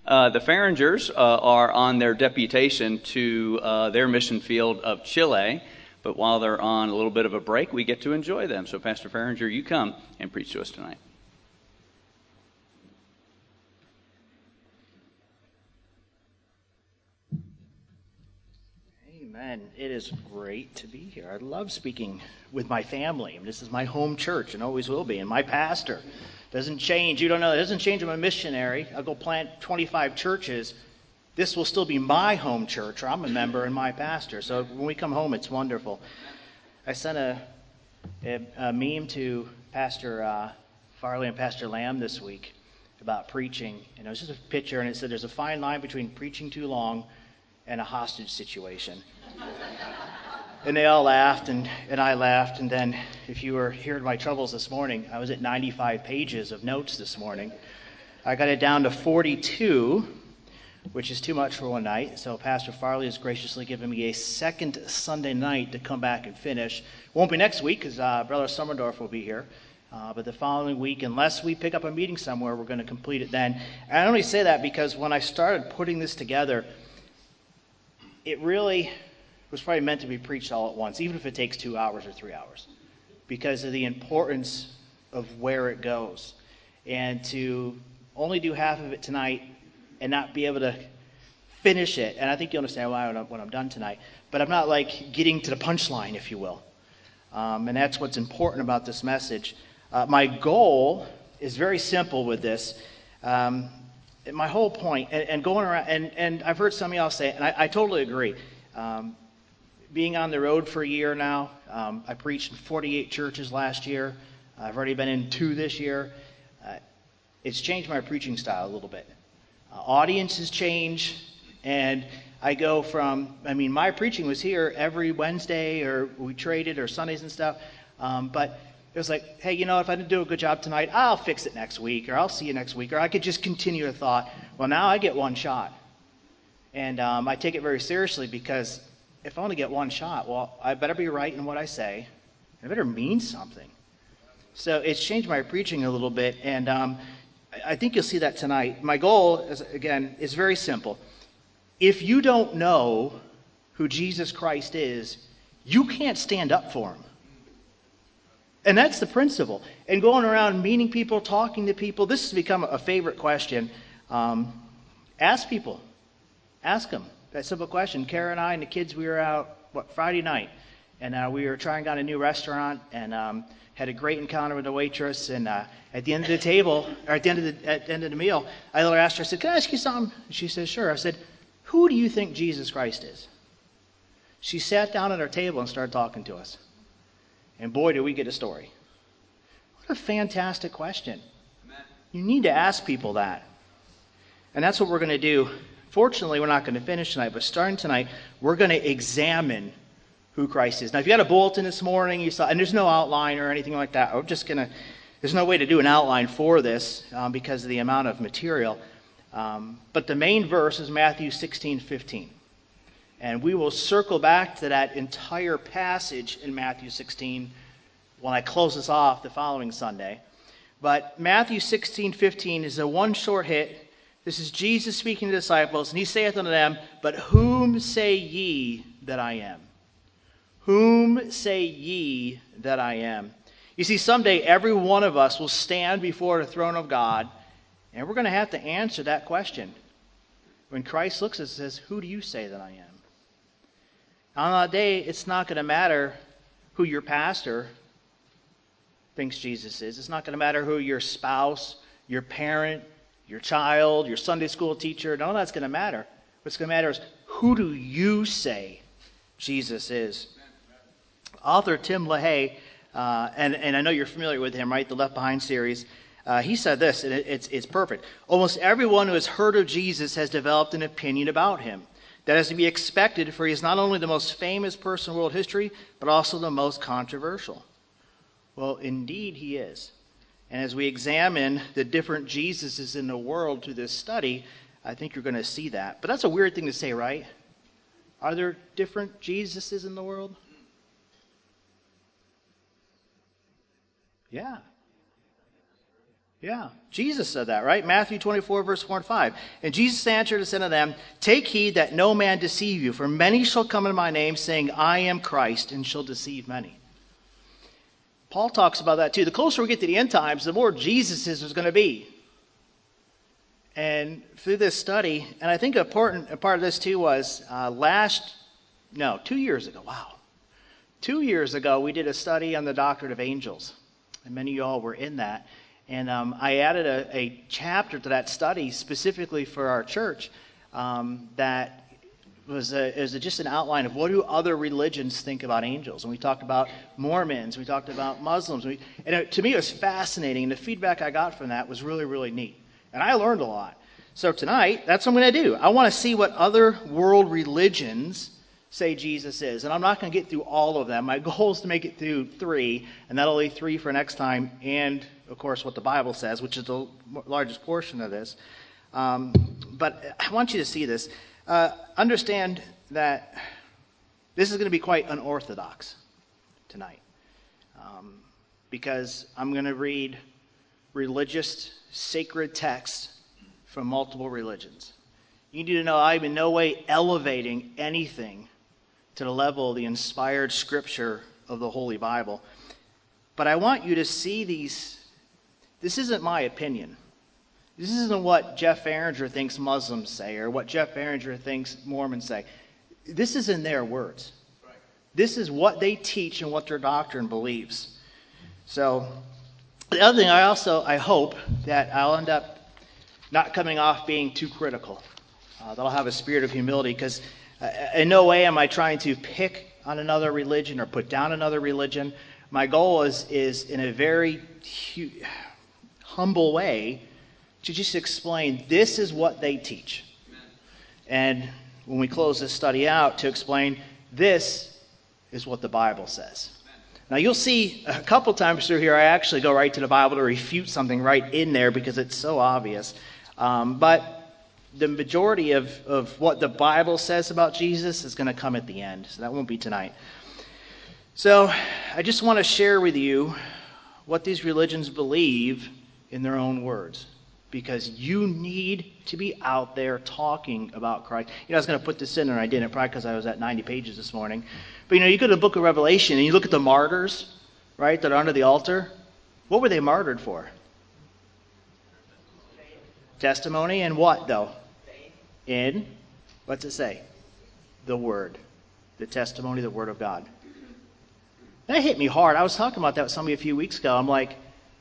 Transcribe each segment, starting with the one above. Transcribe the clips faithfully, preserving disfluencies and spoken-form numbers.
Uh, the Farringers uh, are on their deputation to uh, their mission field of Chile, but while they're on a little bit of a break, we get to enjoy them. So, Pastor Farringer, you come and preach to us tonight. Amen. It is great to be here. I love speaking with my family. I mean, this is my home church and always will be. And my pastor doesn't change. You don't know. It doesn't change. I'm a missionary. I'll go plant twenty-five churches. This will still be my home church, or I'm a member and my pastor. So when we come home, it's wonderful. I sent a, a, a meme to Pastor uh, Farley and Pastor Lamb this week about preaching. And it was just a picture, and it said there's a fine line between preaching too long and a hostage situation. And they all laughed, and, and I laughed. And then, if you were hearing my troubles this morning, I was at ninety-five pages of notes this morning. I got it down to forty-two, which is too much for one night. So Pastor Farley has graciously given me a second Sunday night to come back and finish. Won't be next week, because uh, Brother Summerdorf will be here. Uh, but the following week, unless we pick up a meeting somewhere, we're going to complete it then. And I only say that because when I started putting this together, it really was probably meant to be preached all at once, even if it takes two hours or three hours, because of the importance of where it goes. And to only do half of it tonight and not be able to finish it, and I think you understand why when I'm done tonight, but I'm not like getting to the punchline, if you will. Um, and that's what's important about this message. Uh, my goal is very simple with this. Um, my whole point, and, and going around, and, and I've heard some of y'all say it, and I, I totally agree. Um, being on the road for a year now, um, I preached in forty-eight churches last year. I've already been in two this year. Uh, it's changed my preaching style a little bit. Uh, audiences change, and I go from, I mean, my preaching was here every Wednesday, or we traded, or Sundays and stuff, um, but it was like, hey, you know, if I didn't do a good job tonight, I'll fix it next week, or I'll see you next week, or I could just continue a thought. Well, now I get one shot, and um, I take it very seriously, because if I only get one shot, well, I better be right in what I say, and it better mean something. So it's changed my preaching a little bit, and um, I think you'll see that tonight. My goal, is, again, is very simple. If you don't know who Jesus Christ is, you can't stand up for him. And that's the principle. And going around meeting people, talking to people, this has become a favorite question. Um, ask people. Ask them. That simple question. Kara and I and the kids, we were out, what, Friday night. And uh, we were trying out a new restaurant, and um, had a great encounter with the waitress. And uh, at the end of the table, or at the end of the, at the end of the meal, I asked her, I said, can I ask you something? And she said, sure. I said, who do you think Jesus Christ is? She sat down at our table and started talking to us. And boy, did we get a story. What a fantastic question. Amen. You need to ask people that. And that's what we're going to do. Fortunately, we're not going to finish tonight, but starting tonight, we're going to examine who Christ is. Now, if you had a bulletin this morning, you saw, and there's no outline or anything like that. I'm just going to, there's no way to do an outline for this um, because of the amount of material. Um, but the main verse is Matthew sixteen fifteen. And we will circle back to that entire passage in Matthew sixteen when I close this off the following Sunday. But Matthew sixteen fifteen is a one short hit. This is Jesus speaking to the disciples, and he saith unto them, but whom say ye that I am? Whom say ye that I am? You see, someday every one of us will stand before the throne of God, and we're going to have to answer that question. When Christ looks at us and says, who do you say that I am? On that day, it's not going to matter who your pastor thinks Jesus is. It's not going to matter who your spouse, your parent, your child, your Sunday school teacher, none of that's going to matter. What's going to matter is, who do you say Jesus is? Author Tim LaHaye, uh, and, and I know you're familiar with him, right? The Left Behind series. Uh, he said this, and it, it's, it's perfect. Almost everyone who has heard of Jesus has developed an opinion about him. That is to be expected, for he is not only the most famous person in world history, but also the most controversial. Well, indeed he is. And as we examine the different Jesuses in the world through this study, I think you're going to see that. But that's a weird thing to say, right? Are there different Jesuses in the world? Yeah. Yeah, Jesus said that, right? Matthew twenty-four, verse four and five. And Jesus answered and said to them, take heed that no man deceive you, for many shall come in my name, saying, I am Christ, and shall deceive many. Paul talks about that too. The closer we get to the end times, the more Jesus is going to be. And through this study, and I think a important a part of this too was uh, last, no, two years ago, wow. Two years ago, we did a study on the doctrine of angels. And many of you all were in that. And um, I added a, a chapter to that study specifically for our church um, that was, a, was a, just an outline of what do other religions think about angels. And we talked about Mormons, we talked about Muslims. We, and it, to me, it was fascinating. And the feedback I got from that was really, really neat. And I learned a lot. So tonight, that's what I'm going to do. I want to see what other world religions say Jesus is. And I'm not going to get through all of them. My goal is to make it through three, and that'll leave three for next time, and, of course, what the Bible says, which is the largest portion of this. Um, but I want you to see this. Uh, understand that this is going to be quite unorthodox tonight, um, because I'm going to read religious, sacred texts from multiple religions. You need to know I'm in no way elevating anything to the level of the inspired scripture of the Holy Bible. But I want you to see these. This isn't my opinion. This isn't what Jeff Arringer thinks Muslims say or what Jeff Arringer thinks Mormons say. This is in their words. This is what they teach and what their doctrine believes. So the other thing, I also, I hope that I'll end up not coming off being too critical. Uh, that I'll have a spirit of humility, because uh, in no way am I trying to pick on another religion or put down another religion. My goal is, is in a very hu- humble way, to just explain this is what they teach. And when we close this study out, to explain this is what the Bible says. Now you'll see a couple times through here I actually go right to the Bible to refute something right in there because it's so obvious. Um, but the majority of, of what the Bible says about Jesus is going to come at the end. So that won't be tonight. So I just want to share with you what these religions believe in their own words, because you need to be out there talking about Christ. You know, I was going to put this in and I didn't, probably because I was at ninety pages this morning. But you know, you go to the book of Revelation and you look at the martyrs, right, that are under the altar. What were they martyred for? Testimony and what, though? In, what's it say? The Word. The testimony, the Word of God. That hit me hard. I was talking about that with somebody a few weeks ago. I'm like,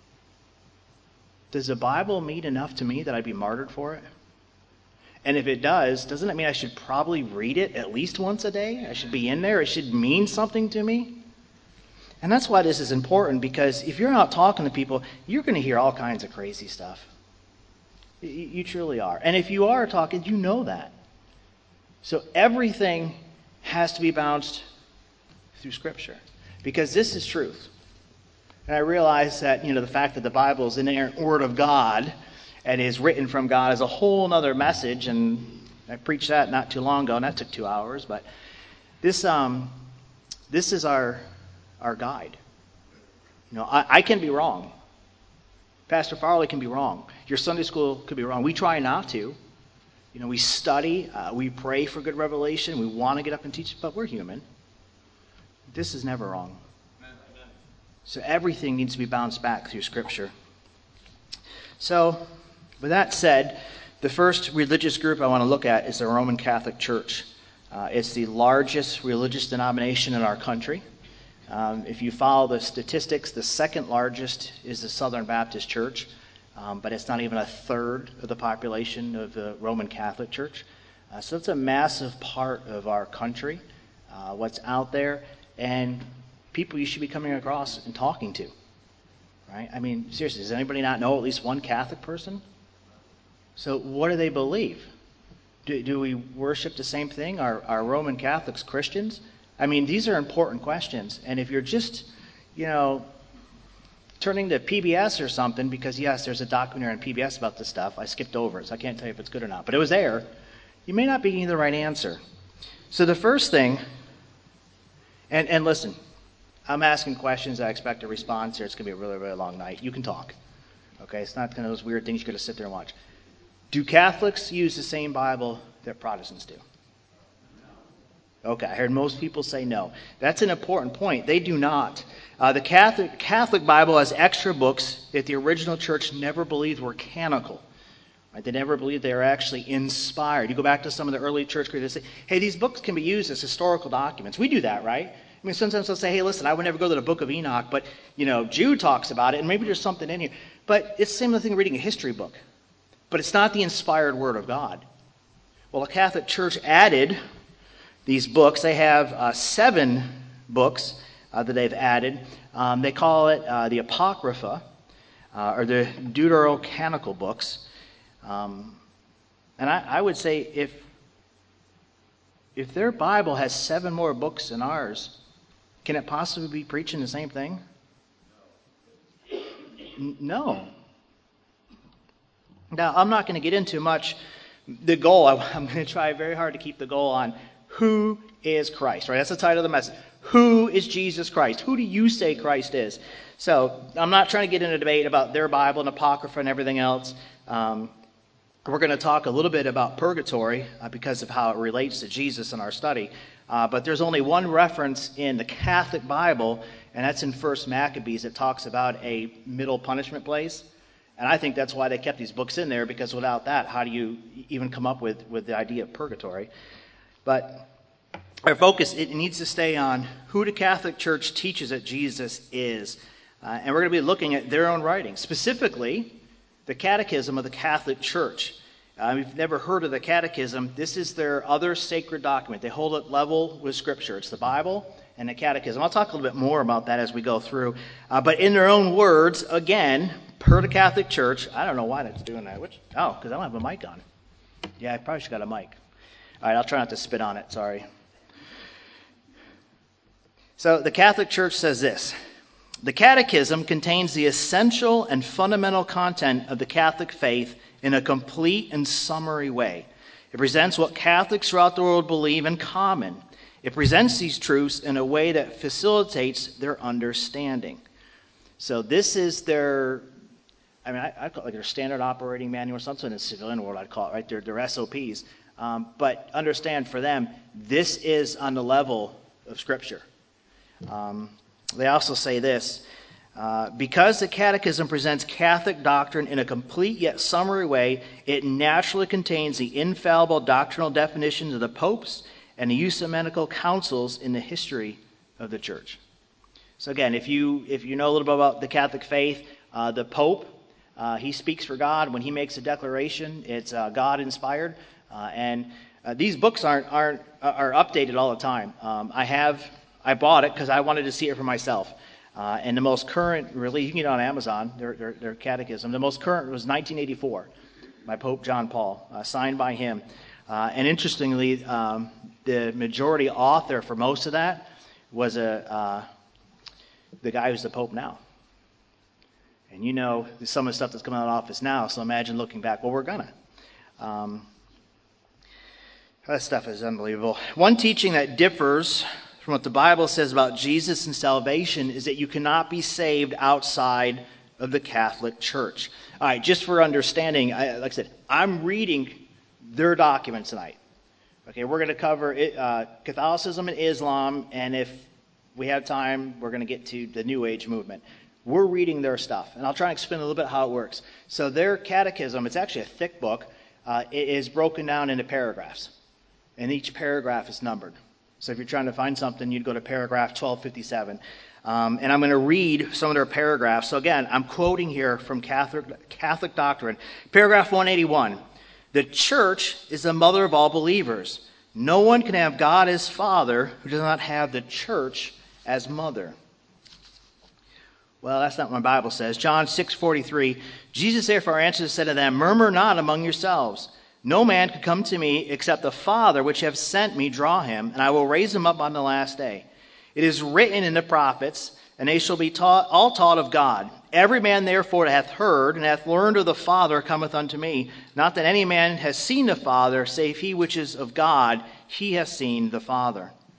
does the Bible mean enough to me that I'd be martyred for it? And if it does, doesn't that mean I should probably read it at least once a day? I should be in there. It should mean something to me. And that's why this is important, because if you're out talking to people, you're going to hear all kinds of crazy stuff. You, you truly are. And if you are talking, you know that. So everything has to be bounced through Scripture, because this is truth. And I realize that, you know, the fact that the Bible is an inerrant Word of God and is written from God is a whole other message, and I preached that not too long ago, and that took two hours. But this, um, this is our our guide. You know, I, I can be wrong. Pastor Farley can be wrong. Your Sunday school could be wrong. We try not to. You know, we study, uh, we pray for good revelation. We want to get up and teach, but we're human. This is never wrong. So everything needs to be bounced back through Scripture. So, with that said, the first religious group I want to look at is the Roman Catholic Church. Uh, it's the largest religious denomination in our country. Um, if you follow the statistics, the second largest is the Southern Baptist Church, um, but it's not even a third of the population of the Roman Catholic Church. Uh, so it's a massive part of our country, uh, what's out there, and people you should be coming across and talking to, right? I mean, seriously, does anybody not know at least one Catholic person? So what do they believe? Do, do we worship the same thing? Are, are Roman Catholics Christians? I mean, these are important questions. And if you're just, you know, turning to P B S or something, because yes, there's a documentary on P B S about this stuff. I skipped over it, so I can't tell you if it's good or not. But it was there. You may not be getting the right answer. So the first thing, and, and listen, I'm asking questions. I expect a response here. It's going to be a really, really long night. You can talk. Okay, it's not one of those weird things you got to sit there and watch. Do Catholics use the same Bible that Protestants do? Okay, I heard most people say no. That's an important point. They do not. Uh, the Catholic, Catholic Bible has extra books that the original church never believed were canonical. Right? They never believed they were actually inspired. You go back to some of the early church creeds, they say, hey, these books can be used as historical documents. We do that, right? I mean, sometimes they'll say, hey, listen, I would never go to the book of Enoch, but, you know, Jude talks about it, and maybe there's something in here. But it's the same thing reading a history book. But it's not the inspired word of God. Well, the Catholic Church added these books. They have uh, seven books uh, that they've added. Um, they call it uh, the Apocrypha, uh, or the Deuterocanonical books. Um, and I, I would say if if their Bible has seven more books than ours, can it possibly be preaching the same thing? N- no. Now, I'm not going to get into much the goal. I'm going to try very hard to keep the goal on who is Christ, right? That's the title of the message. Who is Jesus Christ? Who do you say Christ is? So I'm not trying to get into a debate about their Bible and Apocrypha and everything else. Um, we're going to talk a little bit about purgatory uh, because of how it relates to Jesus in our study. Uh, but there's only one reference in the Catholic Bible, and that's in First Maccabees. It talks about a middle punishment place. And I think that's why they kept these books in there, because without that, how do you even come up with, with the idea of purgatory? But our focus, it needs to stay on who the Catholic Church teaches that Jesus is. Uh, and we're going to be looking at their own writings, specifically the Catechism of the Catholic Church. Uh, if you've never heard of the Catechism, this is their other sacred document. They hold it level with Scripture. It's the Bible and the Catechism. I'll talk a little bit more about that as we go through. Uh, but in their own words, again, per the Catholic Church, I don't know why that's doing that. Which, oh, because I don't have a mic on. Yeah, I probably should have got a mic. All right, I'll try not to spit on it. Sorry. So the Catholic Church says this. The Catechism contains the essential and fundamental content of the Catholic faith in a complete and summary way. It presents what Catholics throughout the world believe in common. It presents these truths in a way that facilitates their understanding. So this is their, I mean, I, I call it like their standard operating manual or something in the civilian world, I'd call it, right? Their, their S O Ps. Um, but understand for them, this is on the level of Scripture. Um, they also say this, uh, because the Catechism presents Catholic doctrine in a complete yet summary way, it naturally contains the infallible doctrinal definitions of the popes and the ecumenical councils in the history of the Church. So again, if you if you know a little bit about the Catholic faith, uh, the Pope, uh, he speaks for God. When he makes a declaration, it's uh, God-inspired. Uh, and uh, these books aren't aren't are updated all the time. Um, I have I bought it because I wanted to see it for myself. Uh, and the most current release, you can get it on Amazon, their, their, their catechism. The most current was nineteen eighty-four by Pope John Paul, uh, signed by him. Uh, and interestingly, um, the majority author for most of that was a uh, the guy who's the Pope now. And you know some of the stuff that's coming out of office now, so imagine looking back. Well, we're gonna. Um, that stuff is unbelievable. One teaching that differs from what the Bible says about Jesus and salvation is that you cannot be saved outside of the Catholic Church. All right, just for understanding, I, like I said, I'm reading their documents tonight. Okay, we're going to cover it, uh, Catholicism and Islam, and if we have time, we're going to get to the New Age movement. We're reading their stuff, and I'll try and explain a little bit how it works. So their catechism, it's actually a thick book, uh, it is broken down into paragraphs, and each paragraph is numbered. So if you're trying to find something, you'd go to paragraph twelve fifty-seven. Um, and I'm going to read some of their paragraphs. So again, I'm quoting here from Catholic, Catholic doctrine. Paragraph one eighty-one. The Church is the mother of all believers. No one can have God as Father who does not have the Church as mother. Well, that's not what my Bible says. John six forty-three. Jesus therefore answered and said to them, Murmur not among yourselves. No man can come to me except the Father which hath sent me draw him, and I will raise him up on the last day. It is written in the prophets, and they shall be taught, all taught of God. Every man therefore that hath heard and hath learned of the Father cometh unto me. Not that any man has seen the Father, save he which is of God, he hath seen the Father.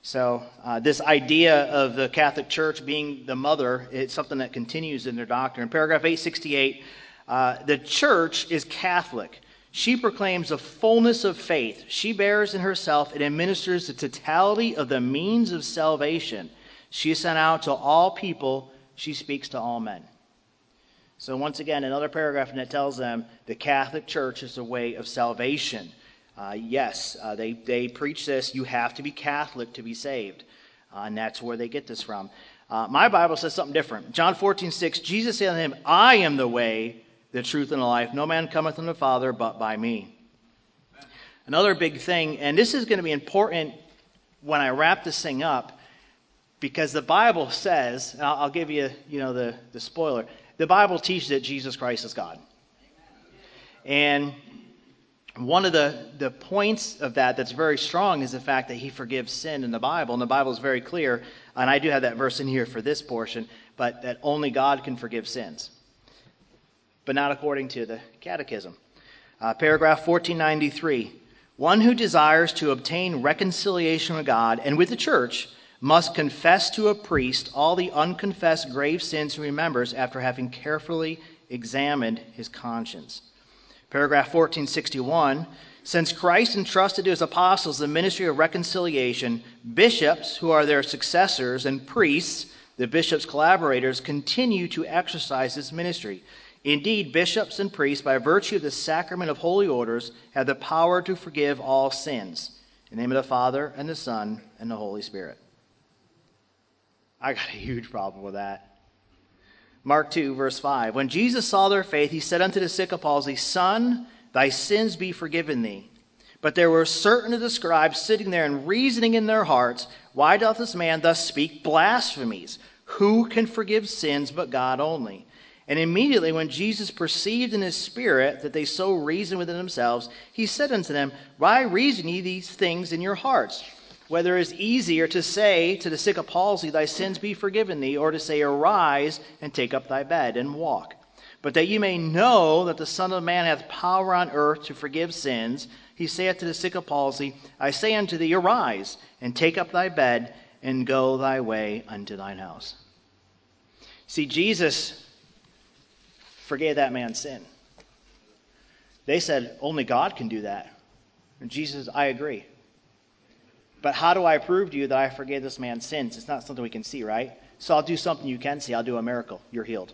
So uh, this idea of the Catholic Church being the mother, it's something that continues in their doctrine. In paragraph eight sixty-eight, uh, the church is Catholic. She proclaims the fullness of faith. She bears in herself and administers the totality of the means of salvation. She is sent out to all people. She speaks to all men. So once again, another paragraph, and it tells them the Catholic Church is the way of salvation. Uh, yes, uh, they, they preach this. You have to be Catholic to be saved. Uh, and that's where they get this from. Uh, my Bible says something different. John fourteen six, Jesus said unto him, I am the way, the truth, and the life. No man cometh unto the Father but by me. Another big thing, and this is going to be important when I wrap this thing up, because the Bible says, and I'll, I'll give you, you know, the, the spoiler, the Bible teaches that Jesus Christ is God. And one of the, the points of that that's very strong is the fact that he forgives sin in the Bible. And the Bible is very clear, and I do have that verse in here for this portion, but that only God can forgive sins. But not according to the Catechism. Uh, paragraph fourteen ninety-three. One who desires to obtain reconciliation with God and with the church must confess to a priest all the unconfessed grave sins he remembers after having carefully examined his conscience. Paragraph fourteen sixty-one, since Christ entrusted to his apostles the ministry of reconciliation, bishops, who are their successors, and priests, the bishop's collaborators, continue to exercise this ministry. Indeed, bishops and priests, by virtue of the sacrament of holy orders, have the power to forgive all sins. In the name of the Father, and the Son, and the Holy Spirit. I got a huge problem with that. Mark two, verse five. When Jesus saw their faith, he said unto the sick of palsy, Son, thy sins be forgiven thee. But there were certain of the scribes sitting there and reasoning in their hearts, Why doth this man thus speak blasphemies? Who can forgive sins but God only? And immediately when Jesus perceived in his spirit that they so reasoned within themselves, he said unto them, Why reason ye these things in your hearts? Whether it is easier to say to the sick of palsy, Thy sins be forgiven thee, or to say, Arise, and take up thy bed, and walk. But that ye may know that the Son of Man hath power on earth to forgive sins, he saith to the sick of palsy, I say unto thee, Arise, and take up thy bed, and go thy way unto thine house. See, Jesus forgave that man's sin. They said, Only God can do that. And Jesus says, I agree. But how do I prove to you that I forgave this man's sins? It's not something we can see, right? So I'll do something you can see. I'll do a miracle. You're healed.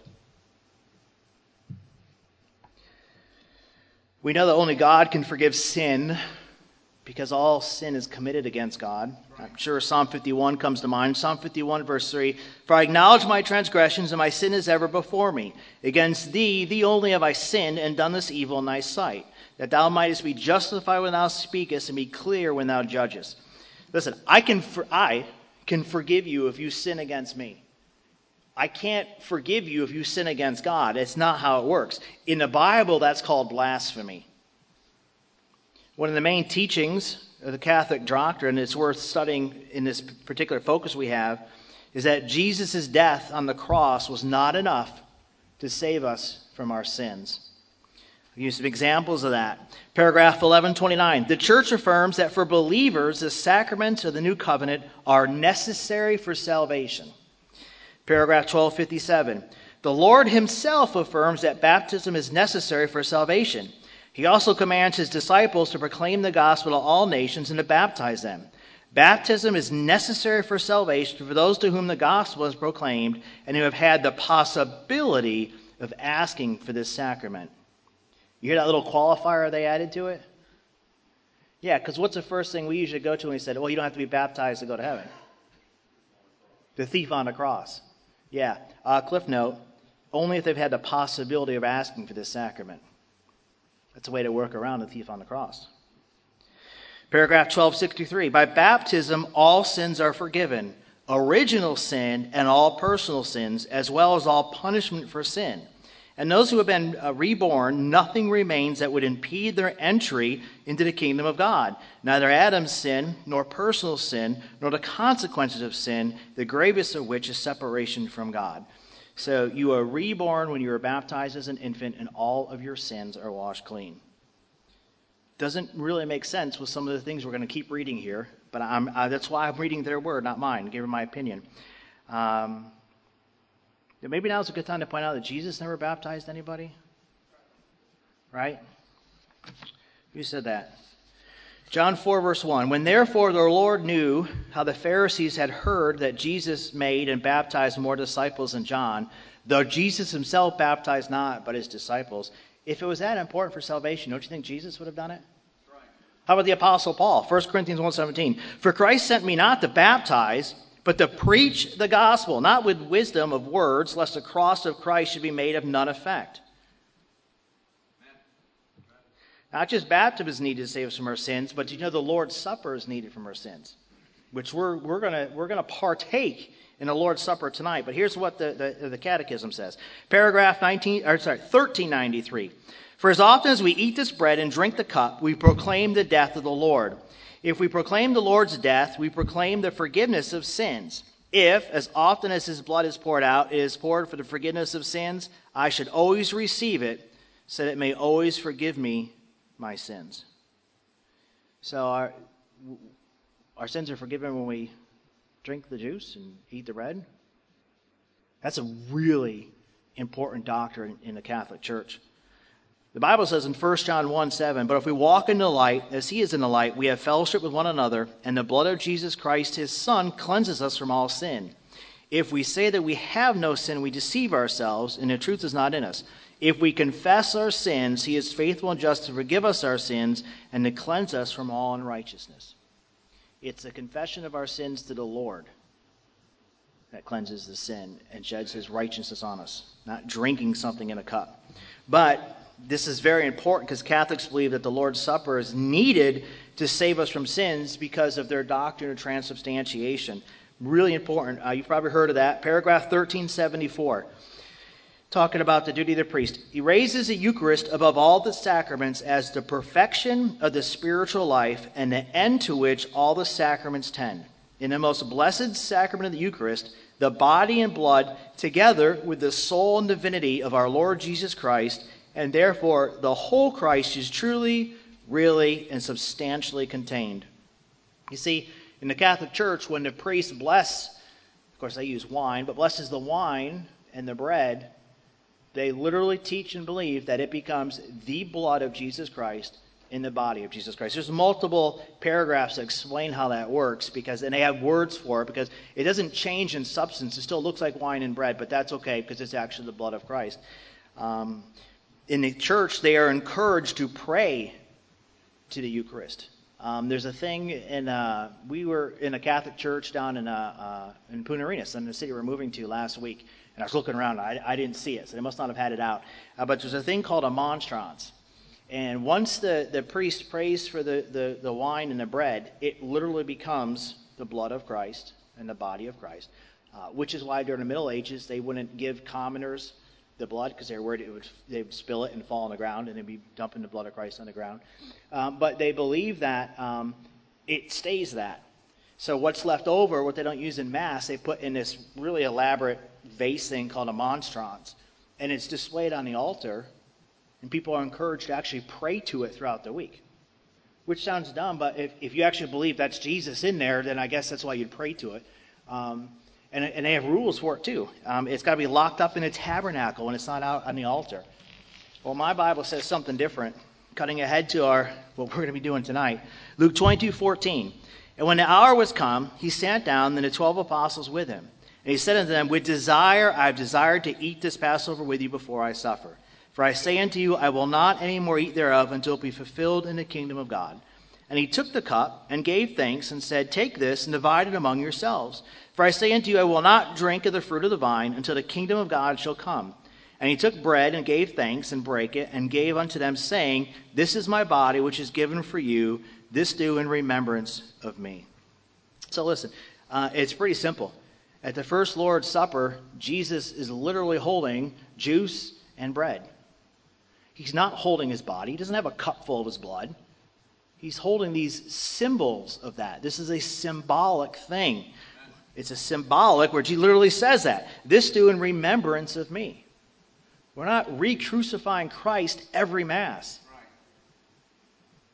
We know that only God can forgive sin because all sin is committed against God. I'm sure Psalm fifty-one comes to mind. Psalm fifty-one, verse three, For I acknowledge my transgressions, and my sin is ever before me. Against thee, thee only have I sinned, and done this evil in thy sight, that thou mightest be justified when thou speakest, and be clear when thou judgest. Listen, I can for, I can forgive you if you sin against me. I can't forgive you if you sin against God. It's not how it works. In the Bible, that's called blasphemy. One of the main teachings of the Catholic doctrine, it's worth studying in this particular focus we have, is that Jesus' death on the cross was not enough to save us from our sins. I'll use some examples of that. Paragraph eleven twenty-nine. The church affirms that for believers, the sacraments of the new covenant are necessary for salvation. Paragraph twelve fifty-seven. The Lord himself affirms that baptism is necessary for salvation. He also commands his disciples to proclaim the gospel to all nations and to baptize them. Baptism is necessary for salvation for those to whom the gospel is proclaimed and who have had the possibility of asking for this sacrament. You hear that little qualifier they added to it? Yeah, because what's the first thing we usually go to when we said, well, you don't have to be baptized to go to heaven? The thief on the cross. Yeah, uh, cliff note, only if they've had the possibility of asking for this sacrament. That's a way to work around the thief on the cross. Paragraph twelve sixty-three. By baptism, all sins are forgiven, original sin and all personal sins, as well as all punishment for sin. And those who have been uh, reborn, nothing remains that would impede their entry into the kingdom of God. Neither Adam's sin, nor personal sin, nor the consequences of sin, the gravest of which is separation from God. So you are reborn when you were baptized as an infant, and all of your sins are washed clean. Doesn't really make sense with some of the things we're going to keep reading here, but but I'm, uh, that's why I'm reading their word, not mine, giving my opinion. Um, maybe now's a good time to point out that Jesus never baptized anybody. Right? Who said that? John four, verse one. When therefore the Lord knew how the Pharisees had heard that Jesus made and baptized more disciples than John, though Jesus himself baptized not, but his disciples. If it was that important for salvation, don't you think Jesus would have done it? Right. How about the Apostle Paul? First Corinthians one seventeen. For Christ sent me not to baptize, but to preach the gospel, not with wisdom of words, lest the cross of Christ should be made of none effect. Not just baptism is needed to save us from our sins, but you know the Lord's Supper is needed from our sins, which we're we're gonna we're gonna partake in the Lord's Supper tonight. But here's what the, the, the Catechism says. Paragraph nineteen, or sorry, thirteen ninety-three. For as often as we eat this bread and drink the cup, we proclaim the death of the Lord. If we proclaim the Lord's death, we proclaim the forgiveness of sins. If, as often as his blood is poured out, it is poured for the forgiveness of sins, I should always receive it, so that it may always forgive me my sins. So our our sins are forgiven when we drink the juice and eat the bread. That's a really important doctrine in the Catholic Church. The Bible says in First John one seven, but if we walk in the light, as he is in the light, we have fellowship with one another, and the blood of Jesus Christ, his Son, cleanses us from all sin. If we say that we have no sin, we deceive ourselves, and the truth is not in us. If we confess our sins, he is faithful and just to forgive us our sins and to cleanse us from all unrighteousness. It's a confession of our sins to the Lord that cleanses the sin and sheds his righteousness on us, not drinking something in a cup. But this is very important because Catholics believe that the Lord's Supper is needed to save us from sins because of their doctrine of transubstantiation. Really important. Uh, you've probably heard of that. Paragraph thirteen seventy-four. Talking about the duty of the priest. He raises the Eucharist above all the sacraments as the perfection of the spiritual life and the end to which all the sacraments tend. In the most blessed sacrament of the Eucharist, the body and blood, together with the soul and divinity of our Lord Jesus Christ, and therefore the whole Christ is truly, really, and substantially contained. You see, in the Catholic Church, when the priest bless, of course they use wine, but blesses the wine and the bread, they literally teach and believe that it becomes the blood of Jesus Christ in the body of Jesus Christ. There's multiple paragraphs that explain how that works, because, and they have words for it, because it doesn't change in substance. It still looks like wine and bread, but that's okay because it's actually the blood of Christ. Um, in the church, they are encouraged to pray to the Eucharist. Um, there's a thing in, uh, we were in a Catholic church down in, uh, uh, in Punta Arenas, in the city we're moving to last week. And I was looking around, I, I didn't see it, so they must not have had it out. Uh, but there's a thing called a monstrance. And once the, the priest prays for the, the, the wine and the bread, it literally becomes the blood of Christ and the body of Christ. Uh, which is why during the Middle Ages, they wouldn't give commoners the blood, because they were worried it would, they would spill it and fall on the ground, and they'd be dumping the blood of Christ on the ground. Um, but they believe that um, it stays that. So what's left over, what they don't use in Mass, they put in this really elaborate vase thing called a monstrance. And it's displayed on the altar, and people are encouraged to actually pray to it throughout the week. Which sounds dumb, but if, if you actually believe that's Jesus in there, then I guess that's why you'd pray to it. Um, and, and they have rules for it too. Um, it's got to be locked up in a tabernacle, and it's not out on the altar. Well, my Bible says something different. Cutting ahead to our what we're going to be doing tonight. Luke twenty-two fourteen. And when the hour was come, he sat down, and the twelve apostles with him. And he said unto them, with desire I have desired to eat this Passover with you before I suffer. For I say unto you, I will not any more eat thereof until it be fulfilled in the kingdom of God. And he took the cup, and gave thanks, and said, take this, and divide it among yourselves. For I say unto you, I will not drink of the fruit of the vine until the kingdom of God shall come. And he took bread, and gave thanks, and brake it, and gave unto them, saying, this is my body, which is given for you. This do in remembrance of me. So listen, uh, it's pretty simple. At the first Lord's Supper, Jesus is literally holding juice and bread. He's not holding his body. He doesn't have a cup full of his blood. He's holding these symbols of that. This is a symbolic thing. It's a symbolic where he literally says that. This do in remembrance of me. We're not re-crucifying Christ every Mass.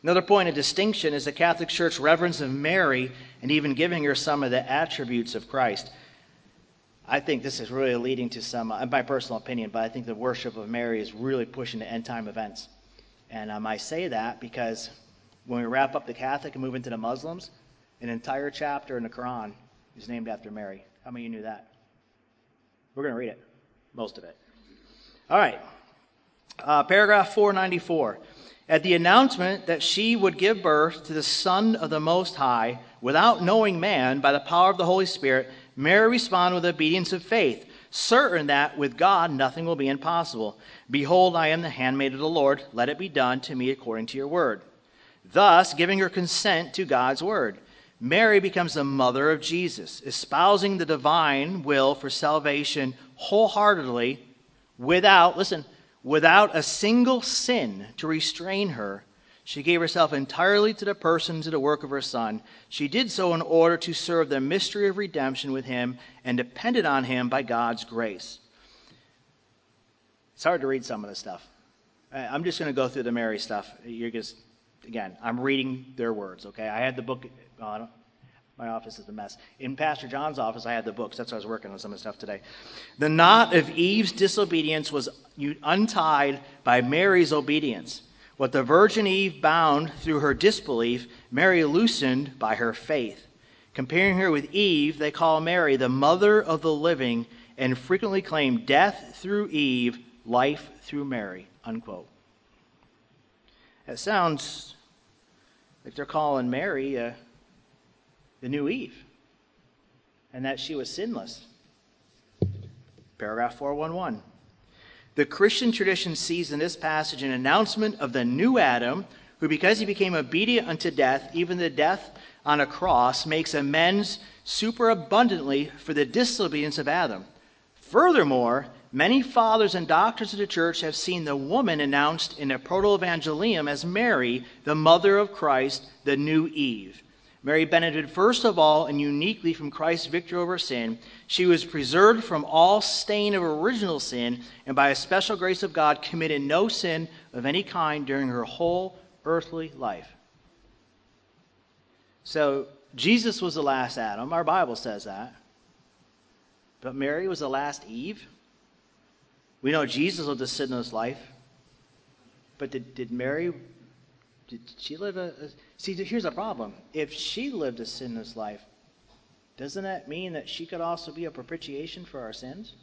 Another point of distinction is the Catholic Church reverence of Mary and even giving her some of the attributes of Christ. I think this is really leading to some, uh, my personal opinion, but I think the worship of Mary is really pushing to end-time events. And um, I say that because when we wrap up the Catholic and move into the Muslims, an entire chapter in the Quran is named after Mary. How many of you knew that? We're going to read it, most of it. All right. Uh, paragraph four ninety-four. At the announcement that she would give birth to the Son of the Most High, without knowing man, by the power of the Holy Spirit, Mary responded with obedience of faith, certain that with God nothing will be impossible. Behold, I am the handmaid of the Lord. Let it be done to me according to your word. Thus, giving her consent to God's word, Mary becomes the mother of Jesus, espousing the divine will for salvation wholeheartedly, without, listen, without a single sin to restrain her. She gave herself entirely to the person, to the work of her Son. She did so in order to serve the mystery of redemption with him and depended on him by God's grace. It's hard to read some of this stuff. I'm just going to go through the Mary stuff. You're just, again, I'm reading their words, okay? I had the book, oh, I don't, my office is a mess. In Pastor John's office, I had the books. That's why I was working on some of the stuff today. The knot of Eve's disobedience was untied by Mary's obedience. What the Virgin Eve bound through her disbelief, Mary loosened by her faith. Comparing her with Eve, they call Mary the mother of the living and frequently claim death through Eve, life through Mary, unquote. That sounds like they're calling Mary uh, the new Eve, and that she was sinless. Paragraph four eleven. The Christian tradition sees in this passage an announcement of the new Adam, who, because he became obedient unto death, even the death on a cross, makes amends superabundantly for the disobedience of Adam. Furthermore, many fathers and doctors of the church have seen the woman announced in the Proto-Evangelium as Mary, the mother of Christ, the new Eve. Mary benefited first of all and uniquely from Christ's victory over sin. She was preserved from all stain of original sin, and by a special grace of God committed no sin of any kind during her whole earthly life. So Jesus was the last Adam. Our Bible says that. But Mary was the last Eve. We know Jesus lived a sinless life. But did, did Mary... Did she live a, a... See, here's the problem. If she lived a sinless life, doesn't that mean that she could also be a propitiation for our sins?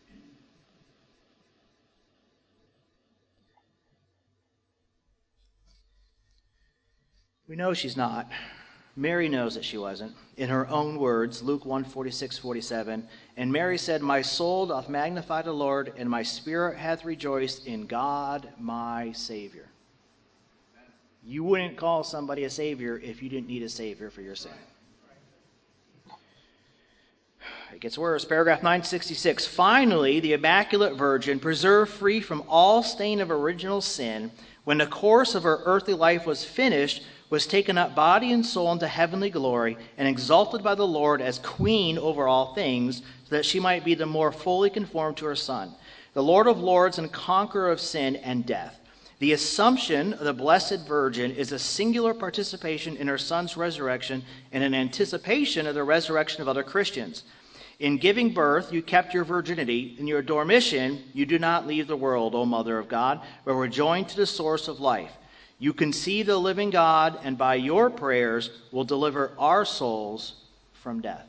We know she's not. Mary knows that she wasn't. In her own words, Luke one forty-six forty-seven, and Mary said, My soul doth magnify the Lord, and my spirit hath rejoiced in God my Savior. You wouldn't call somebody a Savior if you didn't need a Savior for your sin. It gets worse. Paragraph nine sixty-six. Finally, the Immaculate Virgin, preserved free from all stain of original sin, when the course of her earthly life was finished, was taken up body and soul into heavenly glory and exalted by the Lord as queen over all things, so that she might be the more fully conformed to her Son, the Lord of lords and conqueror of sin and death. The Assumption of the Blessed Virgin is a singular participation in her Son's resurrection and an anticipation of the resurrection of other Christians. In giving birth, you kept your virginity. In your dormition, you do not leave the world, O Mother of God, but were joined to the source of life. You conceive the living God, and by your prayers will deliver our souls from death.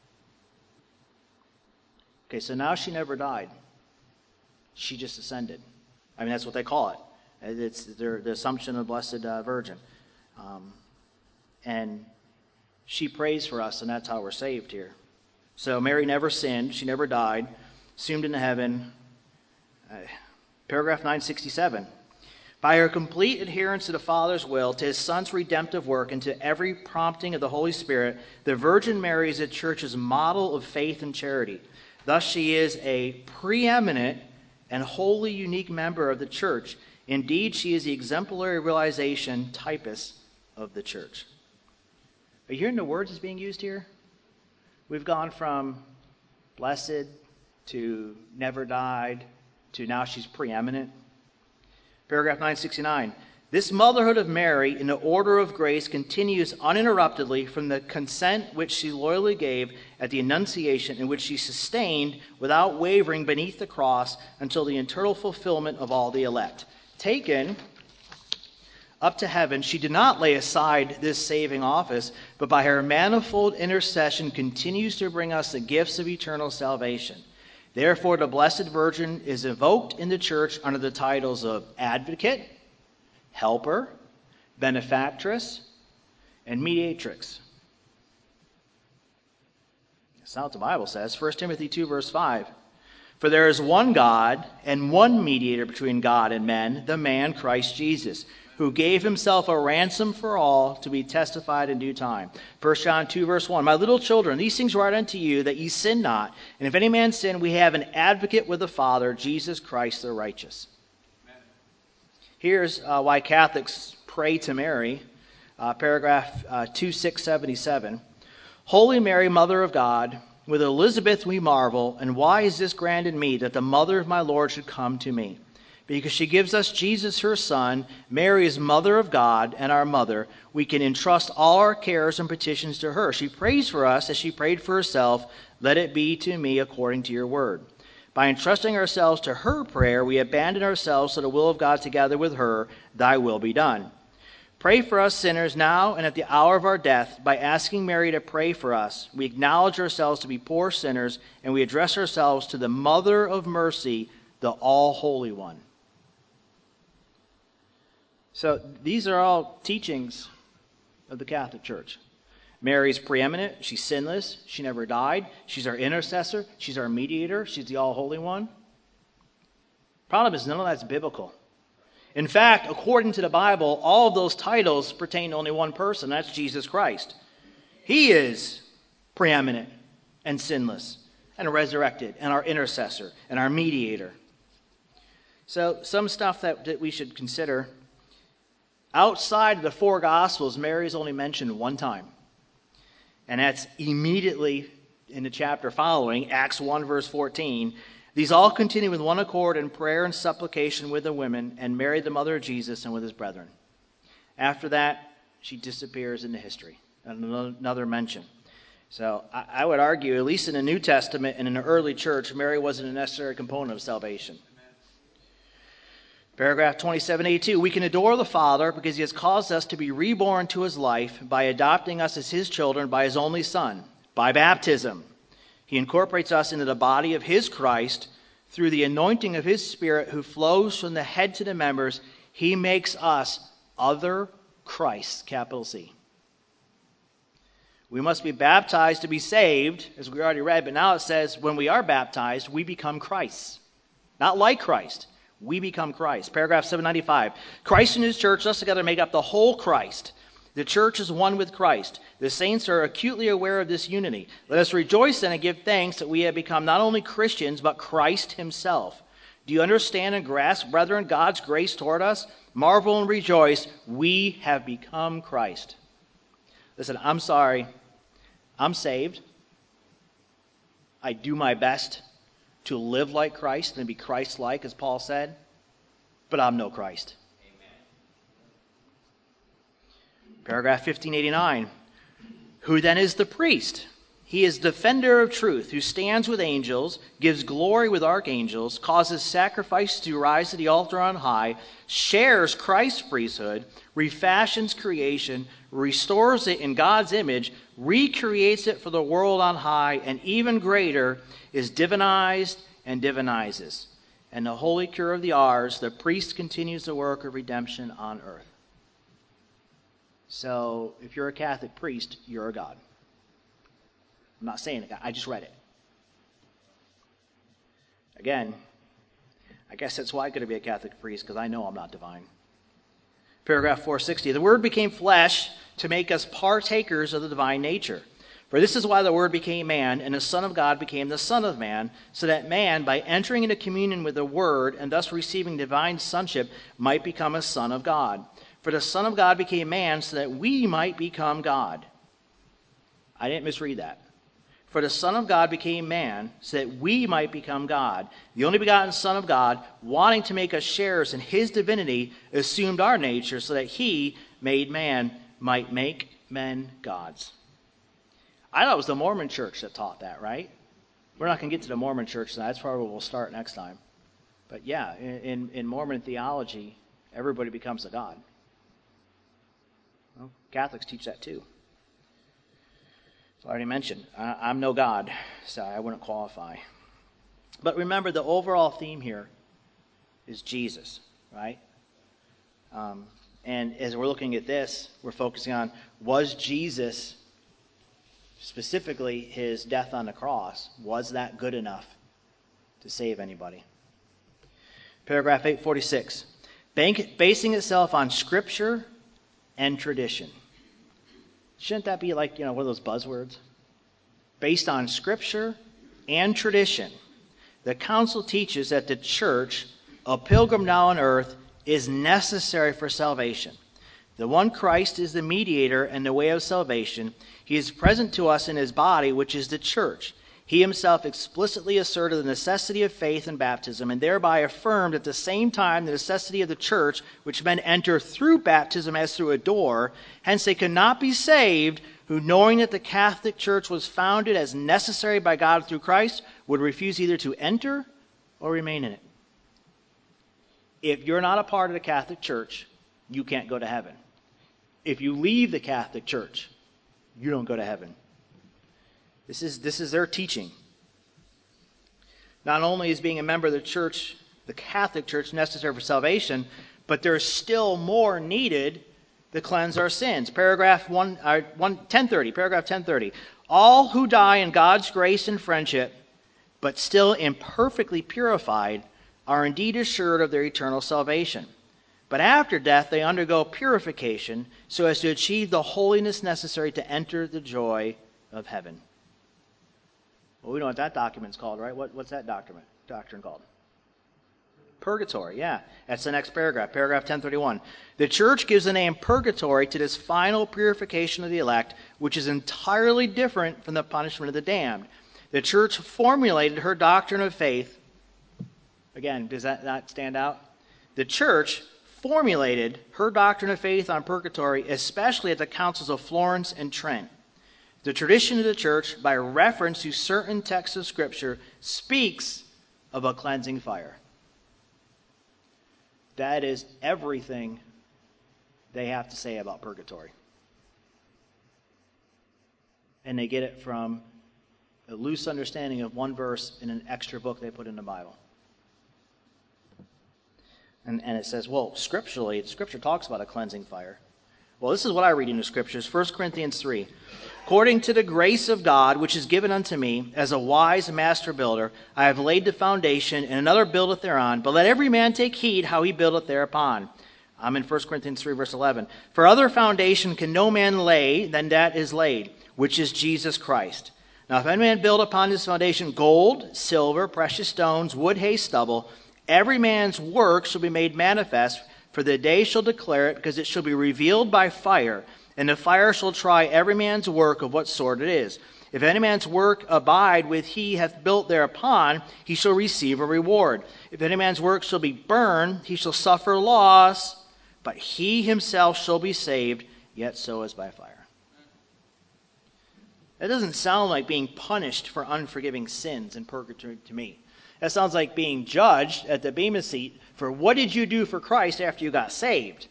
Okay, so now she never died. She just ascended. I mean, that's what they call it. It's their, the Assumption of the Blessed uh, Virgin. Um, and she prays for us, and that's how we're saved here. So Mary never sinned. She never died. Assumed into heaven. Uh, paragraph nine sixty-seven. By her complete adherence to the Father's will, to his Son's redemptive work, and to every prompting of the Holy Spirit, the Virgin Mary is the Church's model of faith and charity. Thus she is a preeminent and wholly unique member of the Church. Indeed, she is the exemplary realization typus of the Church. Are you hearing the words that's being used here? We've gone from blessed to never died to now she's preeminent. Paragraph nine sixty-nine. This motherhood of Mary in the order of grace continues uninterruptedly from the consent which she loyally gave at the Annunciation, in which she sustained without wavering beneath the cross until the eternal fulfillment of all the elect. Taken up to heaven, she did not lay aside this saving office, but by her manifold intercession continues to bring us the gifts of eternal salvation. Therefore, the Blessed Virgin is invoked in the church under the titles of Advocate, Helper, Benefactress, and Mediatrix. That's not what the Bible says. First Timothy two, verse five. For there is one God and one mediator between God and men, the man Christ Jesus, who gave himself a ransom for all, to be testified in due time. First John two, verse one. My little children, these things write unto you, that ye sin not. And if any man sin, we have an advocate with the Father, Jesus Christ the righteous. Here's uh, why Catholics pray to Mary, uh, paragraph uh, two six seven seven. Holy Mary, Mother of God, with Elizabeth we marvel, and why is this grand in me, that the mother of my Lord should come to me? Because she gives us Jesus, her Son. Mary is Mother of God and our mother. We can entrust all our cares and petitions to her. She prays for us as she prayed for herself. Let it be to me according to your word. By entrusting ourselves to her prayer, we abandon ourselves to the will of God together with her. Thy will be done. Pray for us sinners now and at the hour of our death. By asking Mary to pray for us, we acknowledge ourselves to be poor sinners, and we address ourselves to the Mother of Mercy, the All-Holy One. So these are all teachings of the Catholic Church. Mary's preeminent. She's sinless. She never died. She's our intercessor. She's our mediator. She's the All-Holy One. Problem is, none of that's biblical. In fact, according to the Bible, all of those titles pertain to only one person. That's Jesus Christ. He is preeminent and sinless and resurrected and our intercessor and our mediator. So some stuff that, that we should consider. Outside of the four Gospels, Mary is only mentioned one time. And that's immediately in the chapter following, Acts one, verse fourteen. These all continue with one accord in prayer and supplication with the women, and Mary, the mother of Jesus, and with his brethren. After that, she disappears into history. Another mention. So I, I would argue, at least in the New Testament and in the early church, Mary wasn't a necessary component of salvation. Paragraph twenty-seven eighty-two, we can adore the Father because he has caused us to be reborn to his life by adopting us as his children by his only Son, by baptism. He incorporates us into the body of his Christ through the anointing of his Spirit who flows from the head to the members. He makes us other Christs, capital C. We must be baptized to be saved, as we already read, but now it says when we are baptized, we become Christ. Not like Christ. We become Christ. Paragraph seven ninety-five. Christ and his church, thus together, make up the whole Christ. The church is one with Christ. The saints are acutely aware of this unity. Let us rejoice then and give thanks that we have become not only Christians, but Christ himself. Do you understand and grasp, brethren, God's grace toward us? Marvel and rejoice. We have become Christ. Listen, I'm sorry. I'm saved. I do my best to live like Christ and be Christ-like, as Paul said, but I'm no Christ. Amen. Paragraph fifteen eighty-nine. Who then is the priest? He is defender of truth, who stands with angels, gives glory with archangels, causes sacrifice to rise to the altar on high, shares Christ's priesthood, refashions creation, restores it in God's image, recreates it for the world on high, and even greater, is divinized and divinizes. And the holy cure of the hours, the priest continues the work of redemption on earth. So, if you're a Catholic priest, you're a God. I'm not saying it, I just read it. Again, I guess that's why I could be a Catholic priest, because I know I'm not divine. Paragraph four sixty. The Word became flesh to make us partakers of the divine nature. For this is why the Word became man, and the Son of God became the Son of Man, so that man, by entering into communion with the Word, and thus receiving divine sonship, might become a son of God. For the Son of God became man, so that we might become God. I didn't misread that. For the Son of God became man, so that we might become God. The only begotten Son of God, wanting to make us sharers in his divinity, assumed our nature, so that he, made man, might make men gods. I thought it was the Mormon church that taught that, right? We're not going to get to the Mormon church tonight. That's probably where we'll start next time. But yeah, in, in Mormon theology, everybody becomes a god. Well, Catholics teach that too. I already mentioned, I'm no God, so I wouldn't qualify. But remember, the overall theme here is Jesus, right? Um, and as we're looking at this, we're focusing on, was Jesus, specifically his death on the cross, was that good enough to save anybody? Paragraph eight forty-six, basing itself on Scripture and tradition. Shouldn't that be like, you know, one of those buzzwords? Based on Scripture and tradition, the Council teaches that the church, a pilgrim now on earth, is necessary for salvation. The one Christ is the mediator and the way of salvation. He is present to us in his body, which is the church. He himself explicitly asserted the necessity of faith and baptism, and thereby affirmed at the same time the necessity of the church, which men enter through baptism as through a door. Hence they could not be saved, who, knowing that the Catholic Church was founded as necessary by God through Christ, would refuse either to enter or remain in it. If you're not a part of the Catholic Church, you can't go to heaven. If you leave the Catholic Church, you don't go to heaven. This is, this is their teaching. Not only is being a member of the church, the Catholic Church, necessary for salvation, but there's still more needed to cleanse our sins. Paragraph one, uh, one, ten thirty, paragraph ten thirty. All who die in God's grace and friendship, but still imperfectly purified, are indeed assured of their eternal salvation. But after death, they undergo purification so as to achieve the holiness necessary to enter the joy of heaven. Well, we know what that document's called, right? What, what's that document, doctrine called? Purgatory, yeah. That's the next paragraph, paragraph ten thirty-one. The church gives the name purgatory to this final purification of the elect, which is entirely different from the punishment of the damned. The church formulated her doctrine of faith. Again, does that not stand out? The church formulated her doctrine of faith on purgatory, especially at the councils of Florence and Trent. The tradition of the church, by reference to certain texts of Scripture, speaks of a cleansing fire. That is everything they have to say about purgatory. And they get it from a loose understanding of one verse in an extra book they put in the Bible. And, and it says, well, scripturally, Scripture talks about a cleansing fire. Well, this is what I read in the Scriptures, First Corinthians three. According to the grace of God, which is given unto me, as a wise master builder, I have laid the foundation, and another buildeth thereon. But let every man take heed how he buildeth thereupon. I'm in First Corinthians three, verse eleven. For other foundation can no man lay than that is laid, which is Jesus Christ. Now if any man build upon this foundation gold, silver, precious stones, wood, hay, stubble, every man's work shall be made manifest, for the day shall declare it, because it shall be revealed by fire. And the fire shall try every man's work of what sort it is. If any man's work abide with he hath built thereupon, he shall receive a reward. If any man's work shall be burned, he shall suffer loss, but he himself shall be saved, yet so as by fire. That doesn't sound like being punished for unforgiving sins in purgatory to me. That sounds like being judged at the Bema seat for what did you do for Christ after you got saved.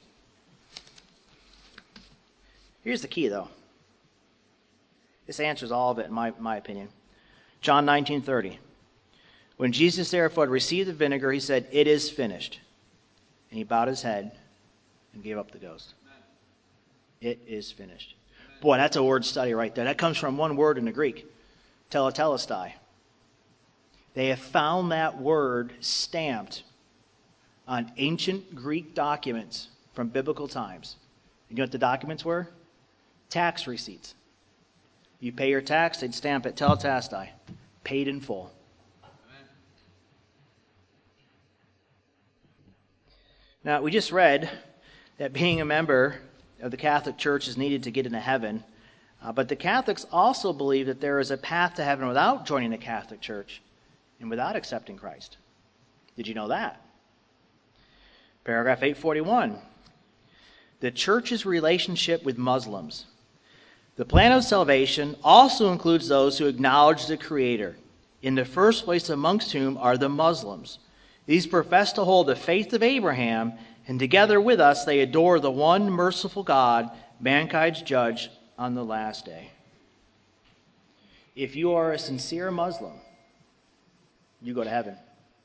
Here's the key, though. This answers all of it, in my, my opinion. John nineteen thirty. When Jesus therefore had received the vinegar, he said, "It is finished." And he bowed his head and gave up the ghost. Amen. It is finished. Amen. Boy, that's a word study right there. That comes from one word in the Greek, tetelestai. They have found that word stamped on ancient Greek documents from biblical times. You know what the documents were? Tax receipts. You pay your tax, they'd stamp it, tetelestai, paid in full. Amen. Now, we just read that being a member of the Catholic Church is needed to get into heaven. Uh, but the Catholics also believe that there is a path to heaven without joining the Catholic Church and without accepting Christ. Did you know that? Paragraph eight forty-one. The Church's relationship with Muslims. The plan of salvation also includes those who acknowledge the Creator, in the first place amongst whom are the Muslims. These profess to hold the faith of Abraham, and together with us they adore the one merciful God, mankind's judge, on the last day. If you are a sincere Muslim, you go to heaven.